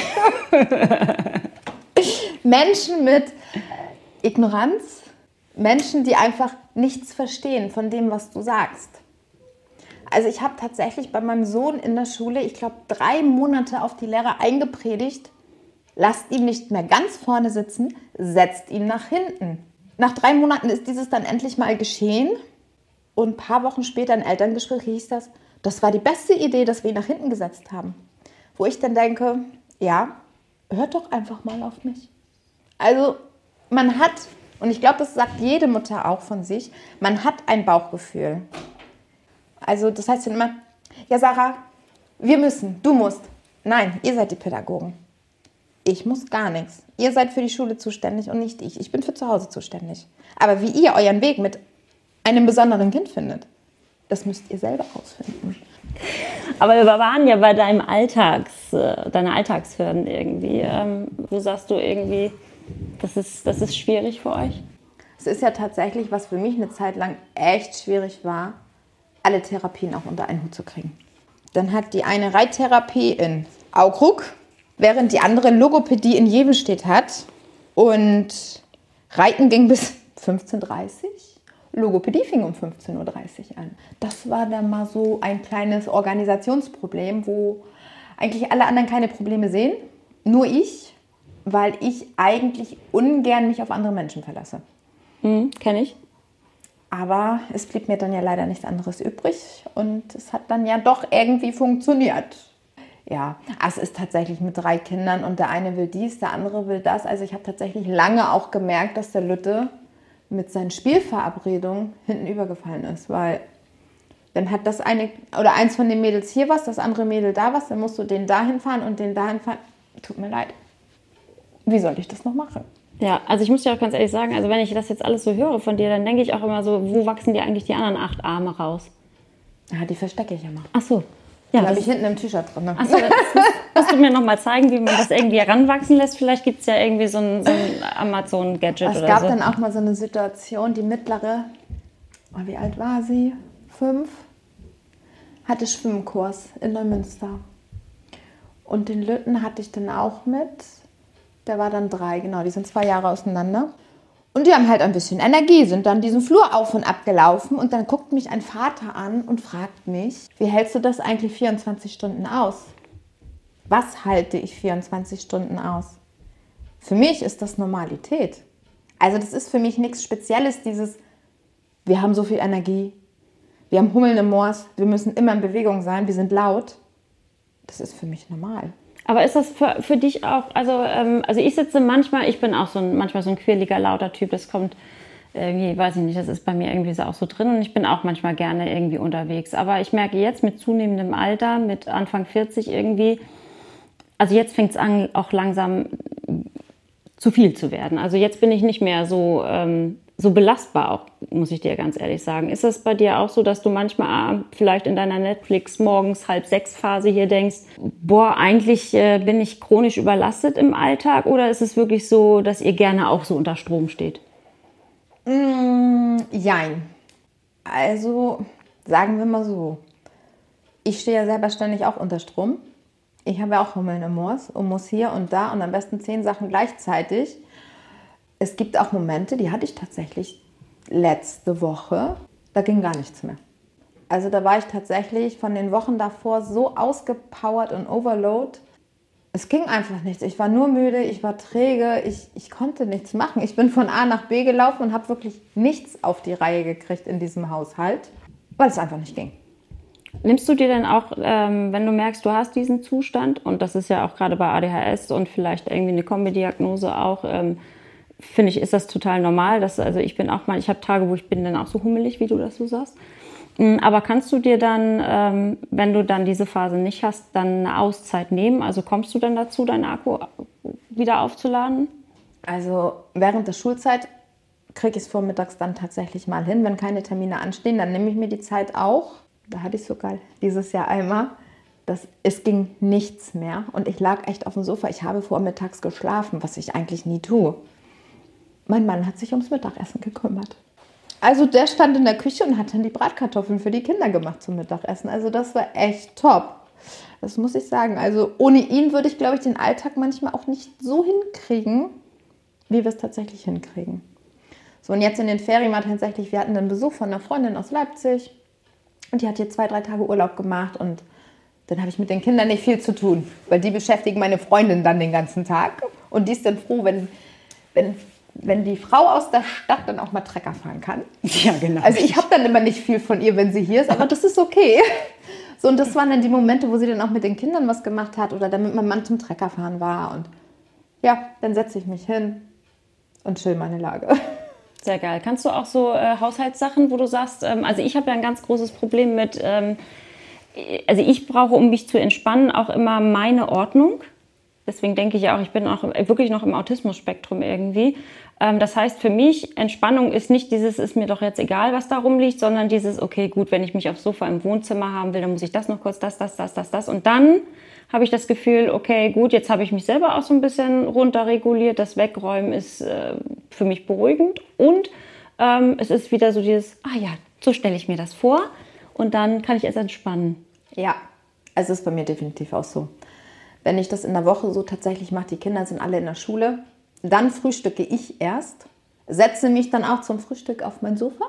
Menschen mit Ignoranz. Menschen, die einfach nichts verstehen von dem, was du sagst. Also ich habe tatsächlich bei meinem Sohn in der Schule, ich glaube, drei Monate auf die Lehrer eingepredigt, lasst ihn nicht mehr ganz vorne sitzen, setzt ihn nach hinten. Nach drei Monaten ist dieses dann endlich mal geschehen und ein paar Wochen später in Elterngespräch hieß das, das war die beste Idee, dass wir ihn nach hinten gesetzt haben. Wo ich dann denke, ja, hört doch einfach mal auf mich. Also man hat, und ich glaube, das sagt jede Mutter auch von sich, man hat ein Bauchgefühl. Also das heißt dann immer, ja Sarah, wir müssen, du musst. Nein, ihr seid die Pädagogen. Ich muss gar nichts. Ihr seid für die Schule zuständig und nicht ich. Ich bin für zu Hause zuständig. Aber wie ihr euren Weg mit einem besonderen Kind findet, das müsst ihr selber rausfinden. Aber wir waren ja bei deinem Alltags, deiner Alltagshürden irgendwie. Wo sagst du irgendwie, das ist, das ist schwierig für euch? Es ist ja tatsächlich, was für mich eine Zeit lang echt schwierig war, alle Therapien auch unter einen Hut zu kriegen. Dann hat die eine Reittherapie in Aukrug, während die andere Logopädie in Jevenstedt hat. Und Reiten ging bis fünfzehn Uhr dreißig. Logopädie fing um fünfzehn Uhr dreißig an. Das war dann mal so ein kleines Organisationsproblem, wo eigentlich alle anderen keine Probleme sehen, nur ich, weil ich eigentlich ungern mich auf andere Menschen verlasse. Mhm, kenne ich. Aber es blieb mir dann ja leider nichts anderes übrig und es hat dann ja doch irgendwie funktioniert. Ja, es ist tatsächlich mit drei Kindern und der eine will dies, der andere will das. Also ich habe tatsächlich lange auch gemerkt, dass der Lütte mit seinen Spielverabredungen hinten übergefallen ist, weil dann hat das eine oder eins von den Mädels hier was, das andere Mädel da was, dann musst du den dahin fahren und den dahin fahren. Tut mir leid. Wie soll ich das noch machen? Ja, also ich muss dir auch ganz ehrlich sagen, also wenn ich das jetzt alles so höre von dir, dann denke ich auch immer so, wo wachsen dir eigentlich die anderen acht Arme raus? Ja, die verstecke ich immer. Ach so. Ja, Ja, da habe das, ich hinten im T-Shirt drin. Ne? ach so, das musst du mir noch mal zeigen, wie man das irgendwie heranwachsen lässt. Vielleicht gibt es ja irgendwie so ein, so ein Amazon-Gadget oder so. Es gab dann auch mal so eine Situation, die mittlere, oh, wie alt war sie? Fünf? Hatte Schwimmkurs in Neumünster. Und den Lütten hatte ich dann auch mit. Der war dann drei, genau, die sind zwei Jahre auseinander. Und die haben halt ein bisschen Energie, sind dann diesen Flur auf und ab gelaufen. Und dann guckt mich ein Vater an und fragt mich, wie hältst du das eigentlich vierundzwanzig Stunden aus? Was halte ich vierundzwanzig Stunden aus? Für mich ist das Normalität. Also das ist für mich nichts Spezielles, dieses, wir haben so viel Energie, wir haben Hummeln im Moors, wir müssen immer in Bewegung sein, wir sind laut. Das ist für mich normal. Aber ist das für, für dich auch, also, ähm, also ich sitze manchmal, ich bin auch so ein, manchmal so ein quirliger, lauter Typ, das kommt irgendwie, weiß ich nicht, das ist bei mir irgendwie so auch so drin und ich bin auch manchmal gerne irgendwie unterwegs. Aber ich merke jetzt mit zunehmendem Alter, mit Anfang vierzig irgendwie, also jetzt fängt es an, auch langsam zu viel zu werden. Also jetzt bin ich nicht mehr so, ähm, so belastbar, auch, muss ich dir ganz ehrlich sagen. Ist es bei dir auch so, dass du manchmal vielleicht in deiner Netflix morgens halb sechs Phase hier denkst, boah, eigentlich äh, bin ich chronisch überlastet im Alltag, oder ist es wirklich so, dass ihr gerne auch so unter Strom steht? Mm, jein. Also sagen wir mal so, ich stehe ja selber ständig auch unter Strom. Ich habe ja auch Hummeln im Moors und muss hier und da und am besten zehn Sachen gleichzeitig. Es gibt auch Momente, die hatte ich tatsächlich letzte Woche, da ging gar nichts mehr. Also da war ich tatsächlich von den Wochen davor so ausgepowert und overload. Es ging einfach nichts. Ich war nur müde, ich war träge, ich, ich konnte nichts machen. Ich bin von A nach B gelaufen und habe wirklich nichts auf die Reihe gekriegt in diesem Haushalt, weil es einfach nicht ging. Nimmst du dir denn auch, ähm, wenn du merkst, du hast diesen Zustand, und das ist ja auch gerade bei A D H S und vielleicht irgendwie eine Kombi-Diagnose auch, ähm, finde ich, ist das total normal. Dass, also ich bin auch mal, ich habe Tage, wo ich bin dann auch so hummelig, wie du das so sagst. Aber kannst du dir dann, ähm, wenn du dann diese Phase nicht hast, dann eine Auszeit nehmen? Also kommst du dann dazu, deinen Akku wieder aufzuladen? Also während der Schulzeit kriege ich es vormittags dann tatsächlich mal hin. Wenn keine Termine anstehen, dann nehme ich mir die Zeit auch. Da hatte ich sogar dieses Jahr einmal. Das, es ging nichts mehr und ich lag echt auf dem Sofa. Ich habe vormittags geschlafen, was ich eigentlich nie tue. Mein Mann hat sich ums Mittagessen gekümmert. Also der stand in der Küche und hat dann die Bratkartoffeln für die Kinder gemacht zum Mittagessen. Also das war echt top. Das muss ich sagen. Also ohne ihn würde ich, glaube ich, den Alltag manchmal auch nicht so hinkriegen, wie wir es tatsächlich hinkriegen. So, und jetzt in den Ferien war tatsächlich, wir hatten einen Besuch von einer Freundin aus Leipzig und die hat hier zwei, drei Tage Urlaub gemacht und dann habe ich mit den Kindern nicht viel zu tun, weil die beschäftigen meine Freundin dann den ganzen Tag und die ist dann froh, wenn, wenn, wenn die Frau aus der Stadt dann auch mal Trecker fahren kann. Ja, genau. Also ich habe dann immer nicht viel von ihr, wenn sie hier ist, aber das ist okay. So, und das waren dann die Momente, wo sie dann auch mit den Kindern was gemacht hat oder dann mit meinem Mann zum Treckerfahren war und ja, dann setze ich mich hin und chill meine Lage. Sehr geil. Kannst du auch so äh, Haushaltssachen, wo du sagst, ähm, also ich habe ja ein ganz großes Problem mit, ähm, also ich brauche, um mich zu entspannen, auch immer meine Ordnung. Deswegen denke ich ja auch, ich bin auch wirklich noch im Autismus-Spektrum irgendwie. Ähm, das heißt, für mich, Entspannung ist nicht dieses, ist mir doch jetzt egal, was da rumliegt, sondern dieses, okay, gut, wenn ich mich aufs Sofa im Wohnzimmer haben will, dann muss ich das noch kurz, das, das, das, das, das. Und dann habe ich das Gefühl, okay, gut, jetzt habe ich mich selber auch so ein bisschen runterreguliert. Das Wegräumen ist äh, für mich beruhigend. Und ähm, es ist wieder so dieses, ah ja, so stelle ich mir das vor. Und dann kann ich es entspannen. Ja, es ist bei mir definitiv auch so. Wenn ich das in der Woche so tatsächlich mache, die Kinder sind alle in der Schule, dann frühstücke ich erst, setze mich dann auch zum Frühstück auf mein Sofa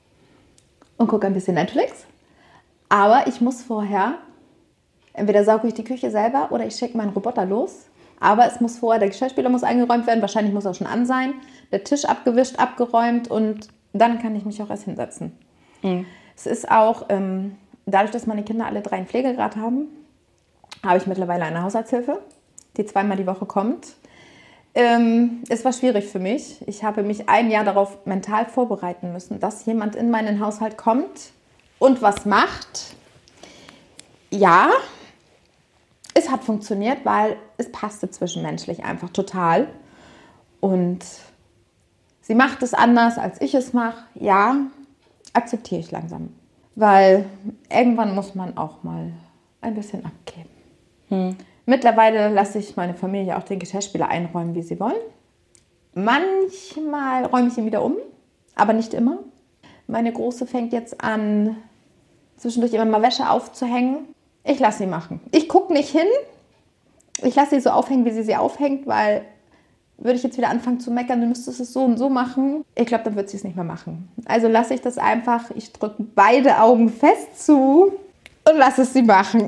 und gucke ein bisschen Netflix. Aber ich muss vorher, entweder sauge ich die Küche selber oder ich schicke meinen Roboter los. Aber es muss vorher, der Geschirrspüler muss eingeräumt werden, wahrscheinlich muss er schon an sein, der Tisch abgewischt, abgeräumt und dann kann ich mich auch erst hinsetzen. Mhm. Es ist auch, ähm, dadurch, dass meine Kinder alle drei einen Pflegegrad haben, habe ich mittlerweile eine Haushaltshilfe, die zweimal die Woche kommt. Ähm, es war schwierig für mich. Ich habe mich ein Jahr darauf mental vorbereiten müssen, dass jemand in meinen Haushalt kommt und was macht. Ja, es hat funktioniert, weil es passte zwischenmenschlich einfach total. Und sie macht es anders, als ich es mache. Ja, akzeptiere ich langsam. Weil irgendwann muss man auch mal ein bisschen abgeben. Hm. Mittlerweile lasse ich meine Familie auch den Geschirrspüler einräumen, wie sie wollen. Manchmal räume ich ihn wieder um, aber nicht immer. Meine Große fängt jetzt an, zwischendurch immer mal Wäsche aufzuhängen. Ich lasse sie machen. Ich gucke nicht hin. Ich lasse sie so aufhängen, wie sie sie aufhängt, weil würde ich jetzt wieder anfangen zu meckern, du müsstest es so und so machen. Ich glaube, dann wird sie es nicht mehr machen. Also lasse ich das einfach. Ich drücke beide Augen fest zu und lasse es sie machen.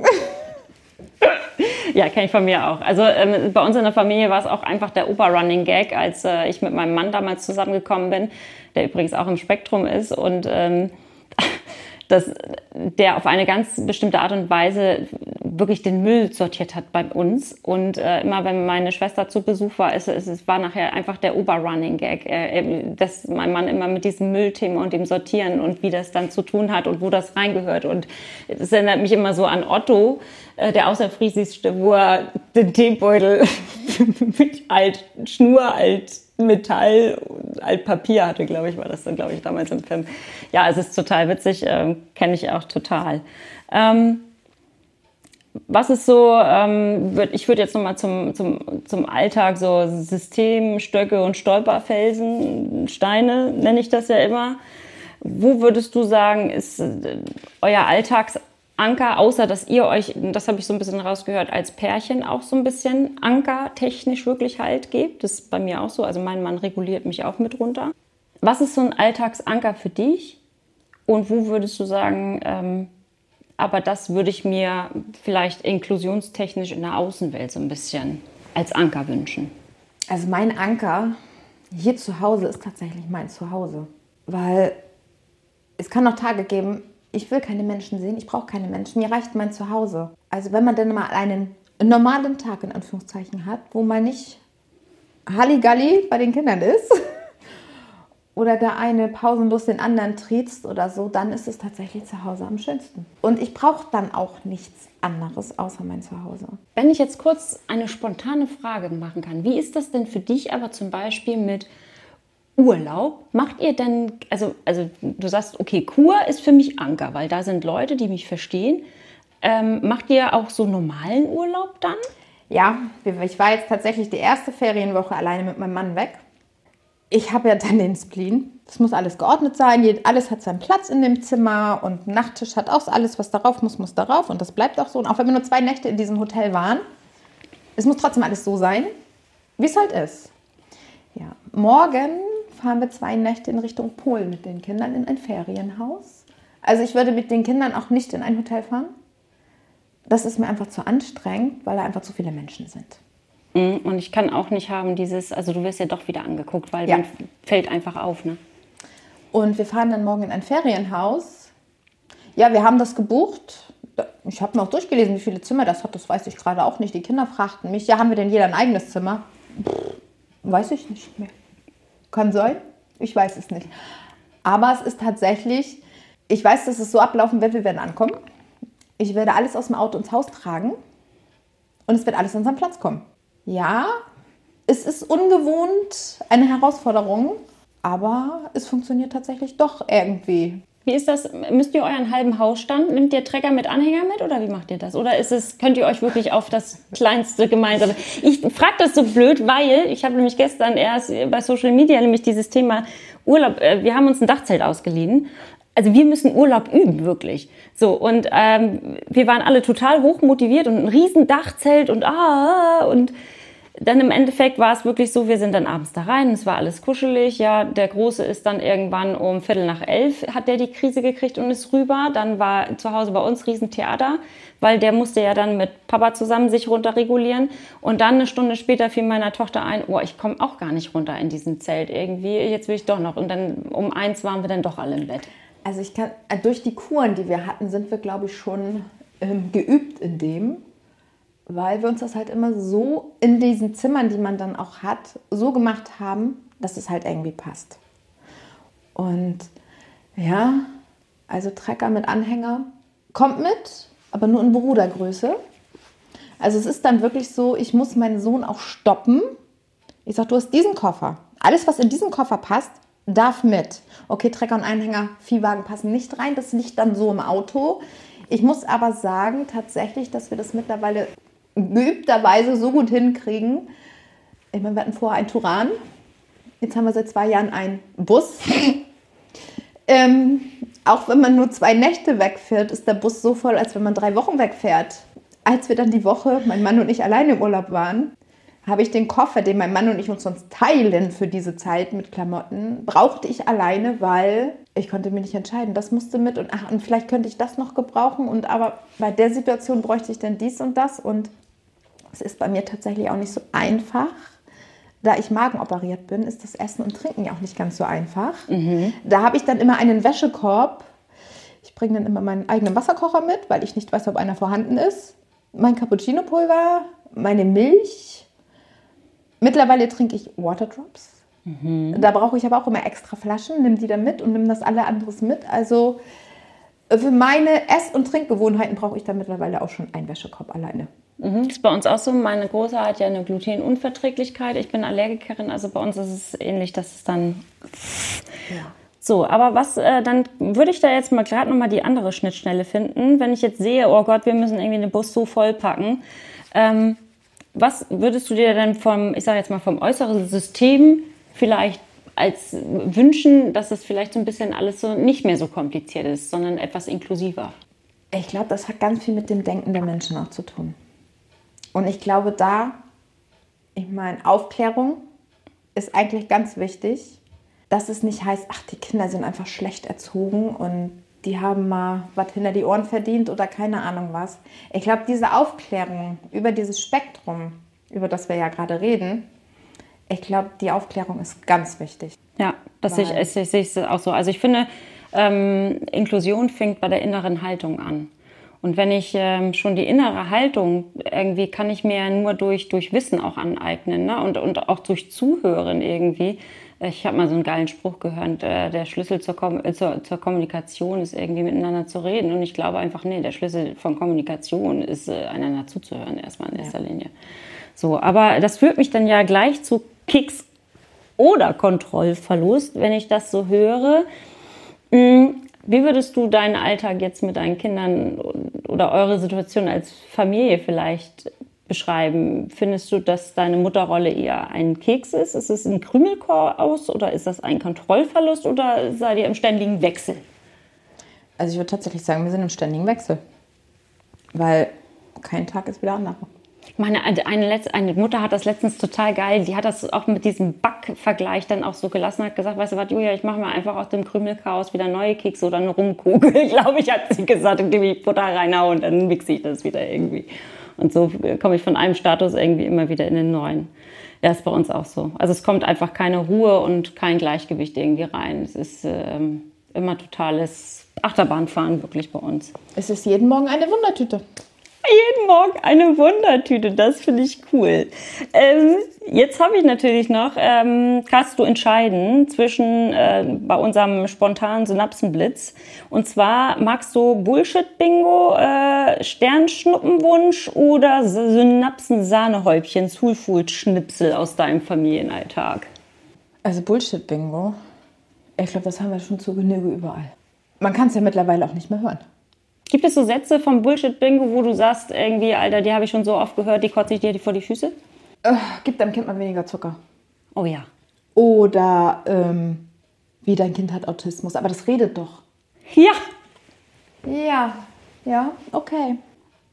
Ja, kenne ich von mir auch. Also ähm, bei uns in der Familie war es auch einfach der Ober-Running-Gag, als äh, ich mit meinem Mann damals zusammengekommen bin, der übrigens auch im Spektrum ist und ähm, dass der auf eine ganz bestimmte Art und Weise wirklich den Müll sortiert hat bei uns. Und äh, immer wenn meine Schwester zu Besuch war, es, es, es war nachher einfach der Ober-Running-Gag, äh, dass mein Mann immer mit diesem Müllthema und dem Sortieren und wie das dann zu tun hat und wo das reingehört. Und das erinnert mich immer so an Otto, äh, der Außerfriesischste, wo er den Teebeutel mit alt Schnur, alt Metall, Altpapier hatte, glaube ich, war das dann, glaube ich, damals im Film. Ja, es ist total witzig, ähm, kenne ich auch total. Ähm, was ist so, ähm, würd, ich würde jetzt nochmal zum, zum, zum Alltag, so System, Stöcke und Stolperfelsen, Steine, nenne ich das ja immer. Wo würdest du sagen, ist äh, euer Alltagsanker, außer dass ihr euch, das habe ich so ein bisschen rausgehört, als Pärchen auch so ein bisschen ankertechnisch wirklich Halt gebt? Das ist bei mir auch so. Also mein Mann reguliert mich auch mit runter. Was ist so ein Alltagsanker für dich? Und wo würdest du sagen, ähm, aber das würde ich mir vielleicht inklusionstechnisch in der Außenwelt so ein bisschen als Anker wünschen? Also mein Anker hier zu Hause ist tatsächlich mein Zuhause. Weil es kann noch Tage geben, ich will keine Menschen sehen, ich brauche keine Menschen, mir reicht mein Zuhause. Also wenn man denn mal einen normalen Tag in Anführungszeichen hat, wo man nicht Halligalli bei den Kindern ist oder der eine pausenlos den anderen triezt oder so, dann ist es tatsächlich zu Hause am schönsten. Und ich brauche dann auch nichts anderes außer mein Zuhause. Wenn ich jetzt kurz eine spontane Frage machen kann, wie ist das denn für dich aber zum Beispiel mit Urlaub? Macht ihr denn, also, also du sagst, okay, Kur ist für mich Anker, weil da sind Leute, die mich verstehen. Ähm, macht ihr auch so normalen Urlaub dann? Ja, ich war jetzt tatsächlich die erste Ferienwoche alleine mit meinem Mann weg. Ich habe ja dann den Spleen. Es muss alles geordnet sein, alles hat seinen Platz in dem Zimmer und ein Nachttisch hat auch alles, was darauf muss, muss darauf und das bleibt auch so. Und auch wenn wir nur zwei Nächte in diesem Hotel waren, es muss trotzdem alles so sein, wie es halt ist. Ja, morgen fahren wir zwei Nächte in Richtung Polen mit den Kindern in ein Ferienhaus. Also ich würde mit den Kindern auch nicht in ein Hotel fahren. Das ist mir einfach zu anstrengend, weil da einfach zu viele Menschen sind. Und ich kann auch nicht haben dieses, also du wirst ja doch wieder angeguckt, weil ja. Man fällt einfach auf, ne? Und wir fahren dann morgen in ein Ferienhaus. Ja, wir haben das gebucht. Ich habe mir auch durchgelesen, wie viele Zimmer das hat. Das weiß ich gerade auch nicht. Die Kinder fragten mich, ja, haben wir denn jeder ein eigenes Zimmer? Pff, weiß ich nicht mehr. Kann sein. Ich weiß es nicht. Aber es ist tatsächlich, ich weiß, dass es so ablaufen wird, wir werden ankommen. Ich werde alles aus dem Auto ins Haus tragen und es wird alles an seinen Platz kommen. Ja, es ist ungewohnt, eine Herausforderung, aber es funktioniert tatsächlich doch irgendwie. Wie ist das? Müsst ihr euren halben Hausstand, nimmt ihr Trecker mit Anhänger mit oder wie macht ihr das? Oder ist es, könnt ihr euch wirklich auf das kleinste gemeinsame... Ich frage das so blöd, weil ich habe nämlich gestern erst bei Social Media nämlich dieses Thema Urlaub, wir haben uns ein Dachzelt ausgeliehen. Also wir müssen Urlaub üben, wirklich. So, und ähm, wir waren alle total hoch motiviert und ein riesen Dachzelt und ah, und dann im Endeffekt war es wirklich so, wir sind dann abends da rein, es war alles kuschelig. Ja, der Große ist dann irgendwann um Viertel nach elf, hat der die Krise gekriegt und ist rüber. Dann war zu Hause bei uns Riesentheater, weil der musste ja dann mit Papa zusammen sich runterregulieren. Und dann eine Stunde später fiel meiner Tochter ein, oh, ich komme auch gar nicht runter in diesem Zelt irgendwie, jetzt will ich doch noch. Und dann um eins waren wir dann doch alle im Bett. Also ich kann, durch die Kuren, die wir hatten, sind wir, glaube ich, schon ähm, geübt in dem, weil wir uns das halt immer so in diesen Zimmern, die man dann auch hat, so gemacht haben, dass es halt irgendwie passt. Und ja, also Trecker mit Anhänger kommt mit, aber nur in Brudergröße. Also es ist dann wirklich so, ich muss meinen Sohn auch stoppen. Ich sage, du hast diesen Koffer. Alles, was in diesen Koffer passt, darf mit. Okay, Trecker und Anhänger, Viehwagen passen nicht rein. Das liegt dann so im Auto. Ich muss aber sagen, tatsächlich, dass wir das mittlerweile geübterweise so gut hinkriegen. Ich meine, wir hatten vorher einen Turan. Jetzt haben wir seit zwei Jahren einen Bus. ähm, auch wenn man nur zwei Nächte wegfährt, ist der Bus so voll, als wenn man drei Wochen wegfährt. Als wir dann die Woche, mein Mann und ich, alleine im Urlaub waren, habe ich den Koffer, den mein Mann und ich uns sonst teilen für diese Zeit mit Klamotten, brauchte ich alleine, weil ich konnte mir nicht entscheiden. Das musste mit und, ach, und vielleicht könnte ich das noch gebrauchen. Und aber bei der Situation bräuchte ich dann dies und das. Und es ist bei mir tatsächlich auch nicht so einfach. Da ich magenoperiert bin, ist das Essen und Trinken ja auch nicht ganz so einfach. Mhm. Da habe ich dann immer einen Wäschekorb. Ich bringe dann immer meinen eigenen Wasserkocher mit, weil ich nicht weiß, ob einer vorhanden ist. Mein Cappuccino-Pulver, meine Milch. Mittlerweile trinke ich Waterdrops. Mhm. Da brauche ich aber auch immer extra Flaschen. Nimm die dann mit und nimm das alle anderes mit. Also für meine Ess- und Trinkgewohnheiten brauche ich dann mittlerweile auch schon einen Wäschekorb alleine. Mhm. Das ist bei uns auch so. Meine Große hat ja eine Glutenunverträglichkeit. Ich bin Allergikerin, also bei uns ist es ähnlich, dass es dann... Ja. So, aber was, äh, dann würde ich da jetzt mal gerade nochmal die andere Schnittstelle finden. Wenn ich jetzt sehe, oh Gott, wir müssen irgendwie den Bus so voll packen. Ähm, was würdest du dir denn vom, ich sage jetzt mal vom äußeren System vielleicht als wünschen, dass es vielleicht so ein bisschen alles so nicht mehr so kompliziert ist, sondern etwas inklusiver? Ich glaube, das hat ganz viel mit dem Denken der Menschen auch zu tun. Und ich glaube, da, ich meine, Aufklärung ist eigentlich ganz wichtig, dass es nicht heißt, ach, die Kinder sind einfach schlecht erzogen und die haben mal was hinter die Ohren verdient oder keine Ahnung was. Ich glaube, diese Aufklärung über dieses Spektrum, über das wir ja gerade reden, ich glaube, die Aufklärung ist ganz wichtig. Ja, das sehe ich, ich, ich sehe auch so. Also ich finde, ähm, Inklusion fängt bei der inneren Haltung an. Und wenn ich ähm, schon die innere Haltung, irgendwie kann ich mir nur durch, durch Wissen auch aneignen, ne? und, und auch durch Zuhören irgendwie. Ich habe mal so einen geilen Spruch gehört, äh, der Schlüssel zur, Kom- äh, zur, zur Kommunikation ist irgendwie miteinander zu reden. Und ich glaube einfach, nee, der Schlüssel von Kommunikation ist, äh, einander zuzuhören erstmal in erster ja. Linie. So, aber das führt mich dann ja gleich zu Kicks oder Kontrollverlust, wenn ich das so höre. Wie würdest du deinen Alltag jetzt mit deinen Kindern oder eure Situation als Familie vielleicht beschreiben? Findest du, dass deine Mutterrolle eher ein Keks ist? Ist es ein Krümelchaos oder ist das ein Kontrollverlust oder seid ihr im ständigen Wechsel? Also ich würde tatsächlich sagen, wir sind im ständigen Wechsel. Weil kein Tag ist wie der andere. Meine eine, Letz-, eine Mutter hat das letztens total geil, die hat das auch mit diesem Backvergleich dann auch so gelassen, hat gesagt, weißt du was, Julia, ich mache mir einfach aus dem Krümelchaos wieder neue Kekse oder eine Rumkugel, glaube ich, hat sie gesagt, indem ich Butter reinhaue und dann mixe ich das wieder irgendwie. Und so komme ich von einem Status irgendwie immer wieder in den neuen. Ja, ist bei uns auch so. Also es kommt einfach keine Ruhe und kein Gleichgewicht irgendwie rein. Es ist ähm, immer totales Achterbahnfahren wirklich bei uns. Es ist jeden Morgen eine Wundertüte. Jeden Morgen eine Wundertüte, das finde ich cool. Ähm, jetzt habe ich natürlich noch, ähm, kannst du entscheiden zwischen äh, bei unserem spontanen Synapsenblitz. Und zwar magst du Bullshit-Bingo, äh, Sternschnuppenwunsch oder Synapsen-Sahnehäubchen, Soulfood-Schnipsel aus deinem Familienalltag? Also Bullshit-Bingo, ich glaube, das haben wir schon zur Genüge überall. Man kann es ja mittlerweile auch nicht mehr hören. Gibt es so Sätze vom Bullshit-Bingo, wo du sagst, irgendwie, Alter, die habe ich schon so oft gehört, die kotze ich dir vor die Füße? Äh, gib deinem Kind mal weniger Zucker. Oh ja. Oder, ähm, wie dein Kind hat Autismus, aber das redet doch. Ja. Ja, ja, okay.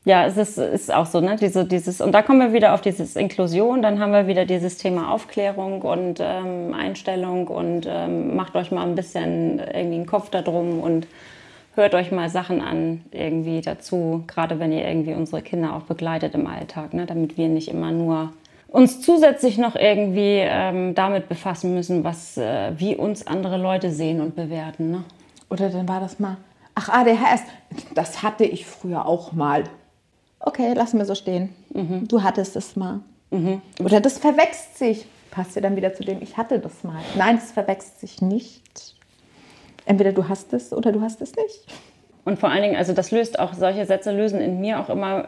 Ja, es ist, ist auch so, ne? Diese, dieses, und da kommen wir wieder auf dieses Inklusion, dann haben wir wieder dieses Thema Aufklärung und ähm, Einstellung und ähm, macht euch mal ein bisschen irgendwie einen Kopf da drum und hört euch mal Sachen an irgendwie dazu, gerade wenn ihr irgendwie unsere Kinder auch begleitet im Alltag, ne? Damit wir nicht immer nur uns zusätzlich noch irgendwie ähm, damit befassen müssen, was, äh, wie uns andere Leute sehen und bewerten, ne? Oder dann war das mal, ach, A D H S, das hatte ich früher auch mal. Okay, lassen wir so stehen. Mhm. Du hattest es mal. Mhm. Oder das verwechselt sich. Passt ja dann wieder zu dem, ich hatte das mal. Nein, das verwechselt sich nicht. Entweder du hast es oder du hast es nicht. Und vor allen Dingen, also das löst auch, solche Sätze lösen in mir auch immer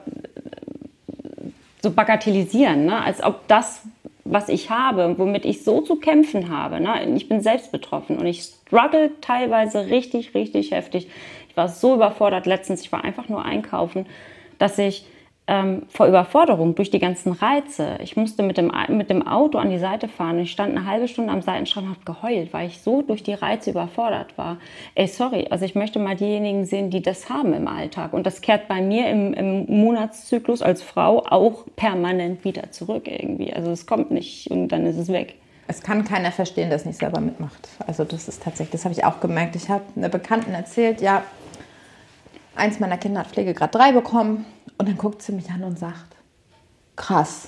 so bagatellisieren, ne? Als ob das, was ich habe, womit ich so zu kämpfen habe, ne? Ich bin selbst betroffen und ich struggle teilweise richtig, richtig heftig. Ich war so überfordert letztens, ich war einfach nur einkaufen, dass ich ähm, vor Überforderung durch die ganzen Reize, ich musste mit dem, mit dem Auto an die Seite fahren und ich stand eine halbe Stunde am Seitenstrand und habe geheult, weil ich so durch die Reize überfordert war. Ey, sorry, also ich möchte mal diejenigen sehen, die das haben im Alltag und das kehrt bei mir im, im Monatszyklus als Frau auch permanent wieder zurück irgendwie. Also es kommt nicht und dann ist es weg. Es kann keiner verstehen, der es nicht selber mitmacht. Also das ist tatsächlich, das habe ich auch gemerkt. Ich habe einer Bekannten erzählt, ja, eins meiner Kinder hat Pflegegrad drei bekommen und dann guckt sie mich an und sagt, krass.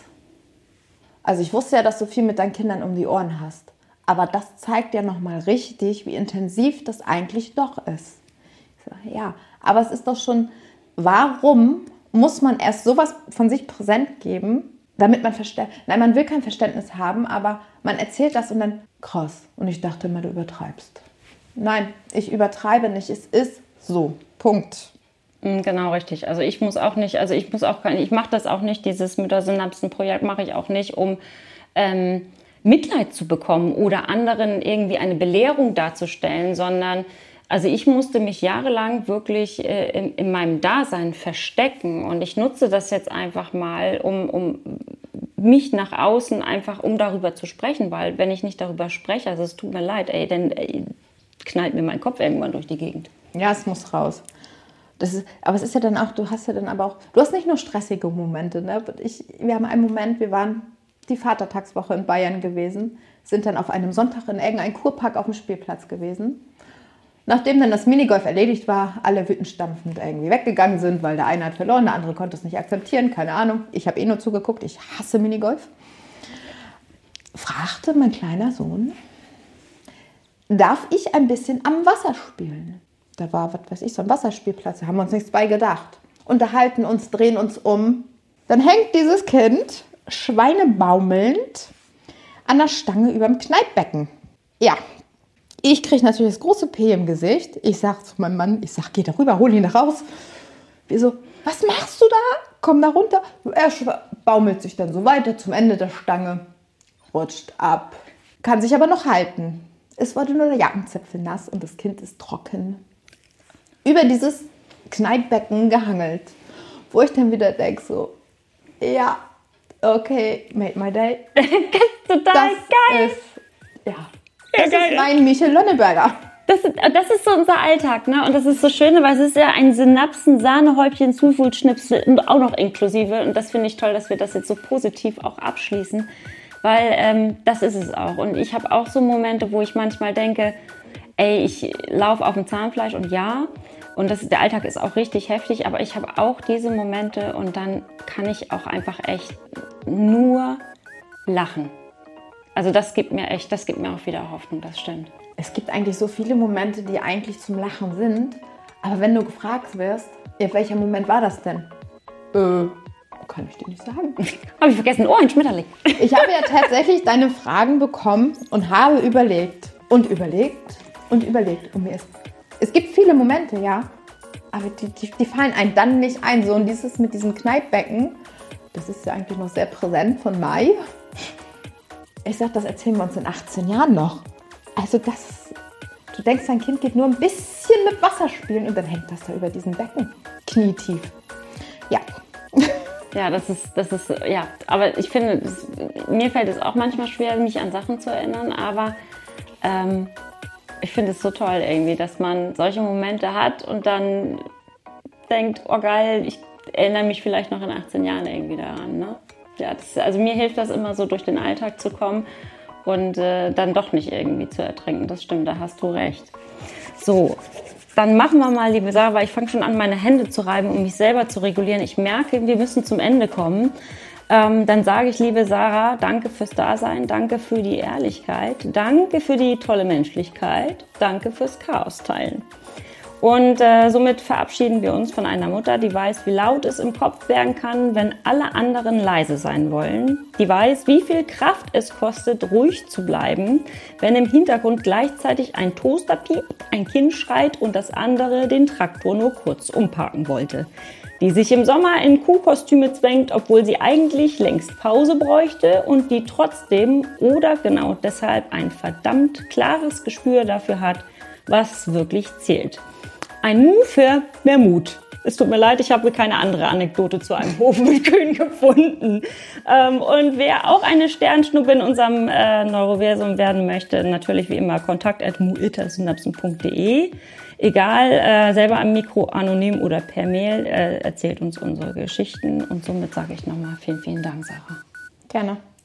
Also ich wusste ja, dass du viel mit deinen Kindern um die Ohren hast, aber das zeigt ja nochmal richtig, wie intensiv das eigentlich doch ist. Ich sage, ja, aber es ist doch schon, warum muss man erst sowas von sich präsent geben, damit man Verständnis, nein, man will kein Verständnis haben, aber man erzählt das und dann, krass. Und ich dachte immer, du übertreibst. Nein, ich übertreibe nicht, es ist so, Punkt. Genau, richtig. Also ich muss auch nicht, also ich muss auch kein, ich mache das auch nicht, dieses Müttersynapsen-Projekt mache ich auch nicht, um ähm, Mitleid zu bekommen oder anderen irgendwie eine Belehrung darzustellen, sondern also ich musste mich jahrelang wirklich äh, in, in meinem Dasein verstecken und ich nutze das jetzt einfach mal, um, um mich nach außen einfach, um darüber zu sprechen, weil wenn ich nicht darüber spreche, also es tut mir leid, ey, dann ey, knallt mir mein Kopf irgendwann durch die Gegend. Ja, es muss raus. Das ist, aber es ist ja dann auch, du hast ja dann aber auch, du hast nicht nur stressige Momente, ne? Ich, wir haben einen Moment, wir waren die Vatertagswoche in Bayern gewesen, sind dann auf einem Sonntag in irgendeinem Kurpark auf dem Spielplatz gewesen. Nachdem dann das Minigolf erledigt war, alle wütendstampfend irgendwie weggegangen sind, weil der eine hat verloren, der andere konnte es nicht akzeptieren, keine Ahnung. Ich habe eh nur zugeguckt, ich hasse Minigolf. Fragte mein kleiner Sohn, darf ich ein bisschen am Wasser spielen? Da war, was weiß ich, so ein Wasserspielplatz, da haben wir uns nichts bei gedacht. Unterhalten uns, drehen uns um. Dann hängt dieses Kind schweinebaumelnd an der Stange über dem Kneippbecken. Ja, ich kriege natürlich das große P im Gesicht. Ich sage zu meinem Mann, ich sage, geh da rüber, hol ihn da raus. Wir so, was machst du da? Komm da runter. Er baumelt sich dann so weiter zum Ende der Stange, rutscht ab, kann sich aber noch halten. Es wurde nur der Jackenzipfel nass und das Kind ist trocken. Über dieses Kneippbecken gehangelt, wo ich dann wieder denke so, ja, okay, made my day. Total das geil. Ist, ja, das ja, geil. ist mein Michel Lonneberger. Das, das ist so unser Alltag, ne? Und das ist so schön, weil es ist ja ein Synapsen-Sahnehäubchen, Zufuhlschnipsel und auch noch inklusive. Und das finde ich toll, dass wir das jetzt so positiv auch abschließen, weil ähm, das ist es auch. Und ich habe auch so Momente, wo ich manchmal denke, ey, ich laufe auf dem Zahnfleisch und ja, und das, der Alltag ist auch richtig heftig, aber ich habe auch diese Momente und dann kann ich auch einfach echt nur lachen. Also das gibt mir echt, das gibt mir auch wieder Hoffnung, das stimmt. Es gibt eigentlich so viele Momente, die eigentlich zum Lachen sind, aber wenn du gefragt wirst, ja, welcher Moment war das denn? Äh, kann ich dir nicht sagen. Habe ich vergessen, oh, ein Schmetterling. Ich habe ja tatsächlich deine Fragen bekommen und habe überlegt und überlegt und überlegt. Und mir ist, es gibt viele Momente, ja, aber die, die, die fallen einem dann nicht ein. So, und dieses mit diesem Kneippbecken, das ist ja eigentlich noch sehr präsent von Mai. Ich sag, das erzählen wir uns in achtzehn Jahren noch. Also das, du denkst, dein Kind geht nur ein bisschen mit Wasser spielen und dann hängt das da über diesem Becken, knietief. Ja. Ja, das ist, das ist, ja, aber ich finde, das, mir fällt es auch manchmal schwer, mich an Sachen zu erinnern, aber ähm, ich finde es so toll irgendwie, dass man solche Momente hat und dann denkt, oh geil, ich erinnere mich vielleicht noch in achtzehn Jahren irgendwie daran. Ne? Ja, das, also mir hilft das immer so, durch den Alltag zu kommen und äh, dann doch nicht irgendwie zu ertrinken. Das stimmt, da hast du recht. So, dann machen wir mal, liebe Sarah, weil ich fange schon an, meine Hände zu reiben, um mich selber zu regulieren. Ich merke, wir müssen zum Ende kommen. Ähm, dann sage ich, liebe Sarah, danke fürs Dasein, danke für die Ehrlichkeit, danke für die tolle Menschlichkeit, danke fürs Chaos teilen. Und äh, somit verabschieden wir uns von einer Mutter, die weiß, wie laut es im Kopf werden kann, wenn alle anderen leise sein wollen. Die weiß, wie viel Kraft es kostet, ruhig zu bleiben, wenn im Hintergrund gleichzeitig ein Toaster piept, ein Kind schreit und das andere den Traktor nur kurz umparken wollte. Die sich im Sommer in Kuhkostüme zwängt, obwohl sie eigentlich längst Pause bräuchte und die trotzdem oder genau deshalb ein verdammt klares Gespür dafür hat, was wirklich zählt. Ein Mu für mehr Mut. Es tut mir leid, ich habe keine andere Anekdote zu einem Hof mit Kühen gefunden. Ähm, und wer auch eine Sternschnuppe in unserem äh, Neuroversum werden möchte, natürlich wie immer kontakt at muitersynapsen punkt de. Egal, äh, selber am Mikro, anonym oder per Mail, äh, erzählt uns unsere Geschichten. Und somit sage ich nochmal vielen, vielen Dank, Sarah. Gerne.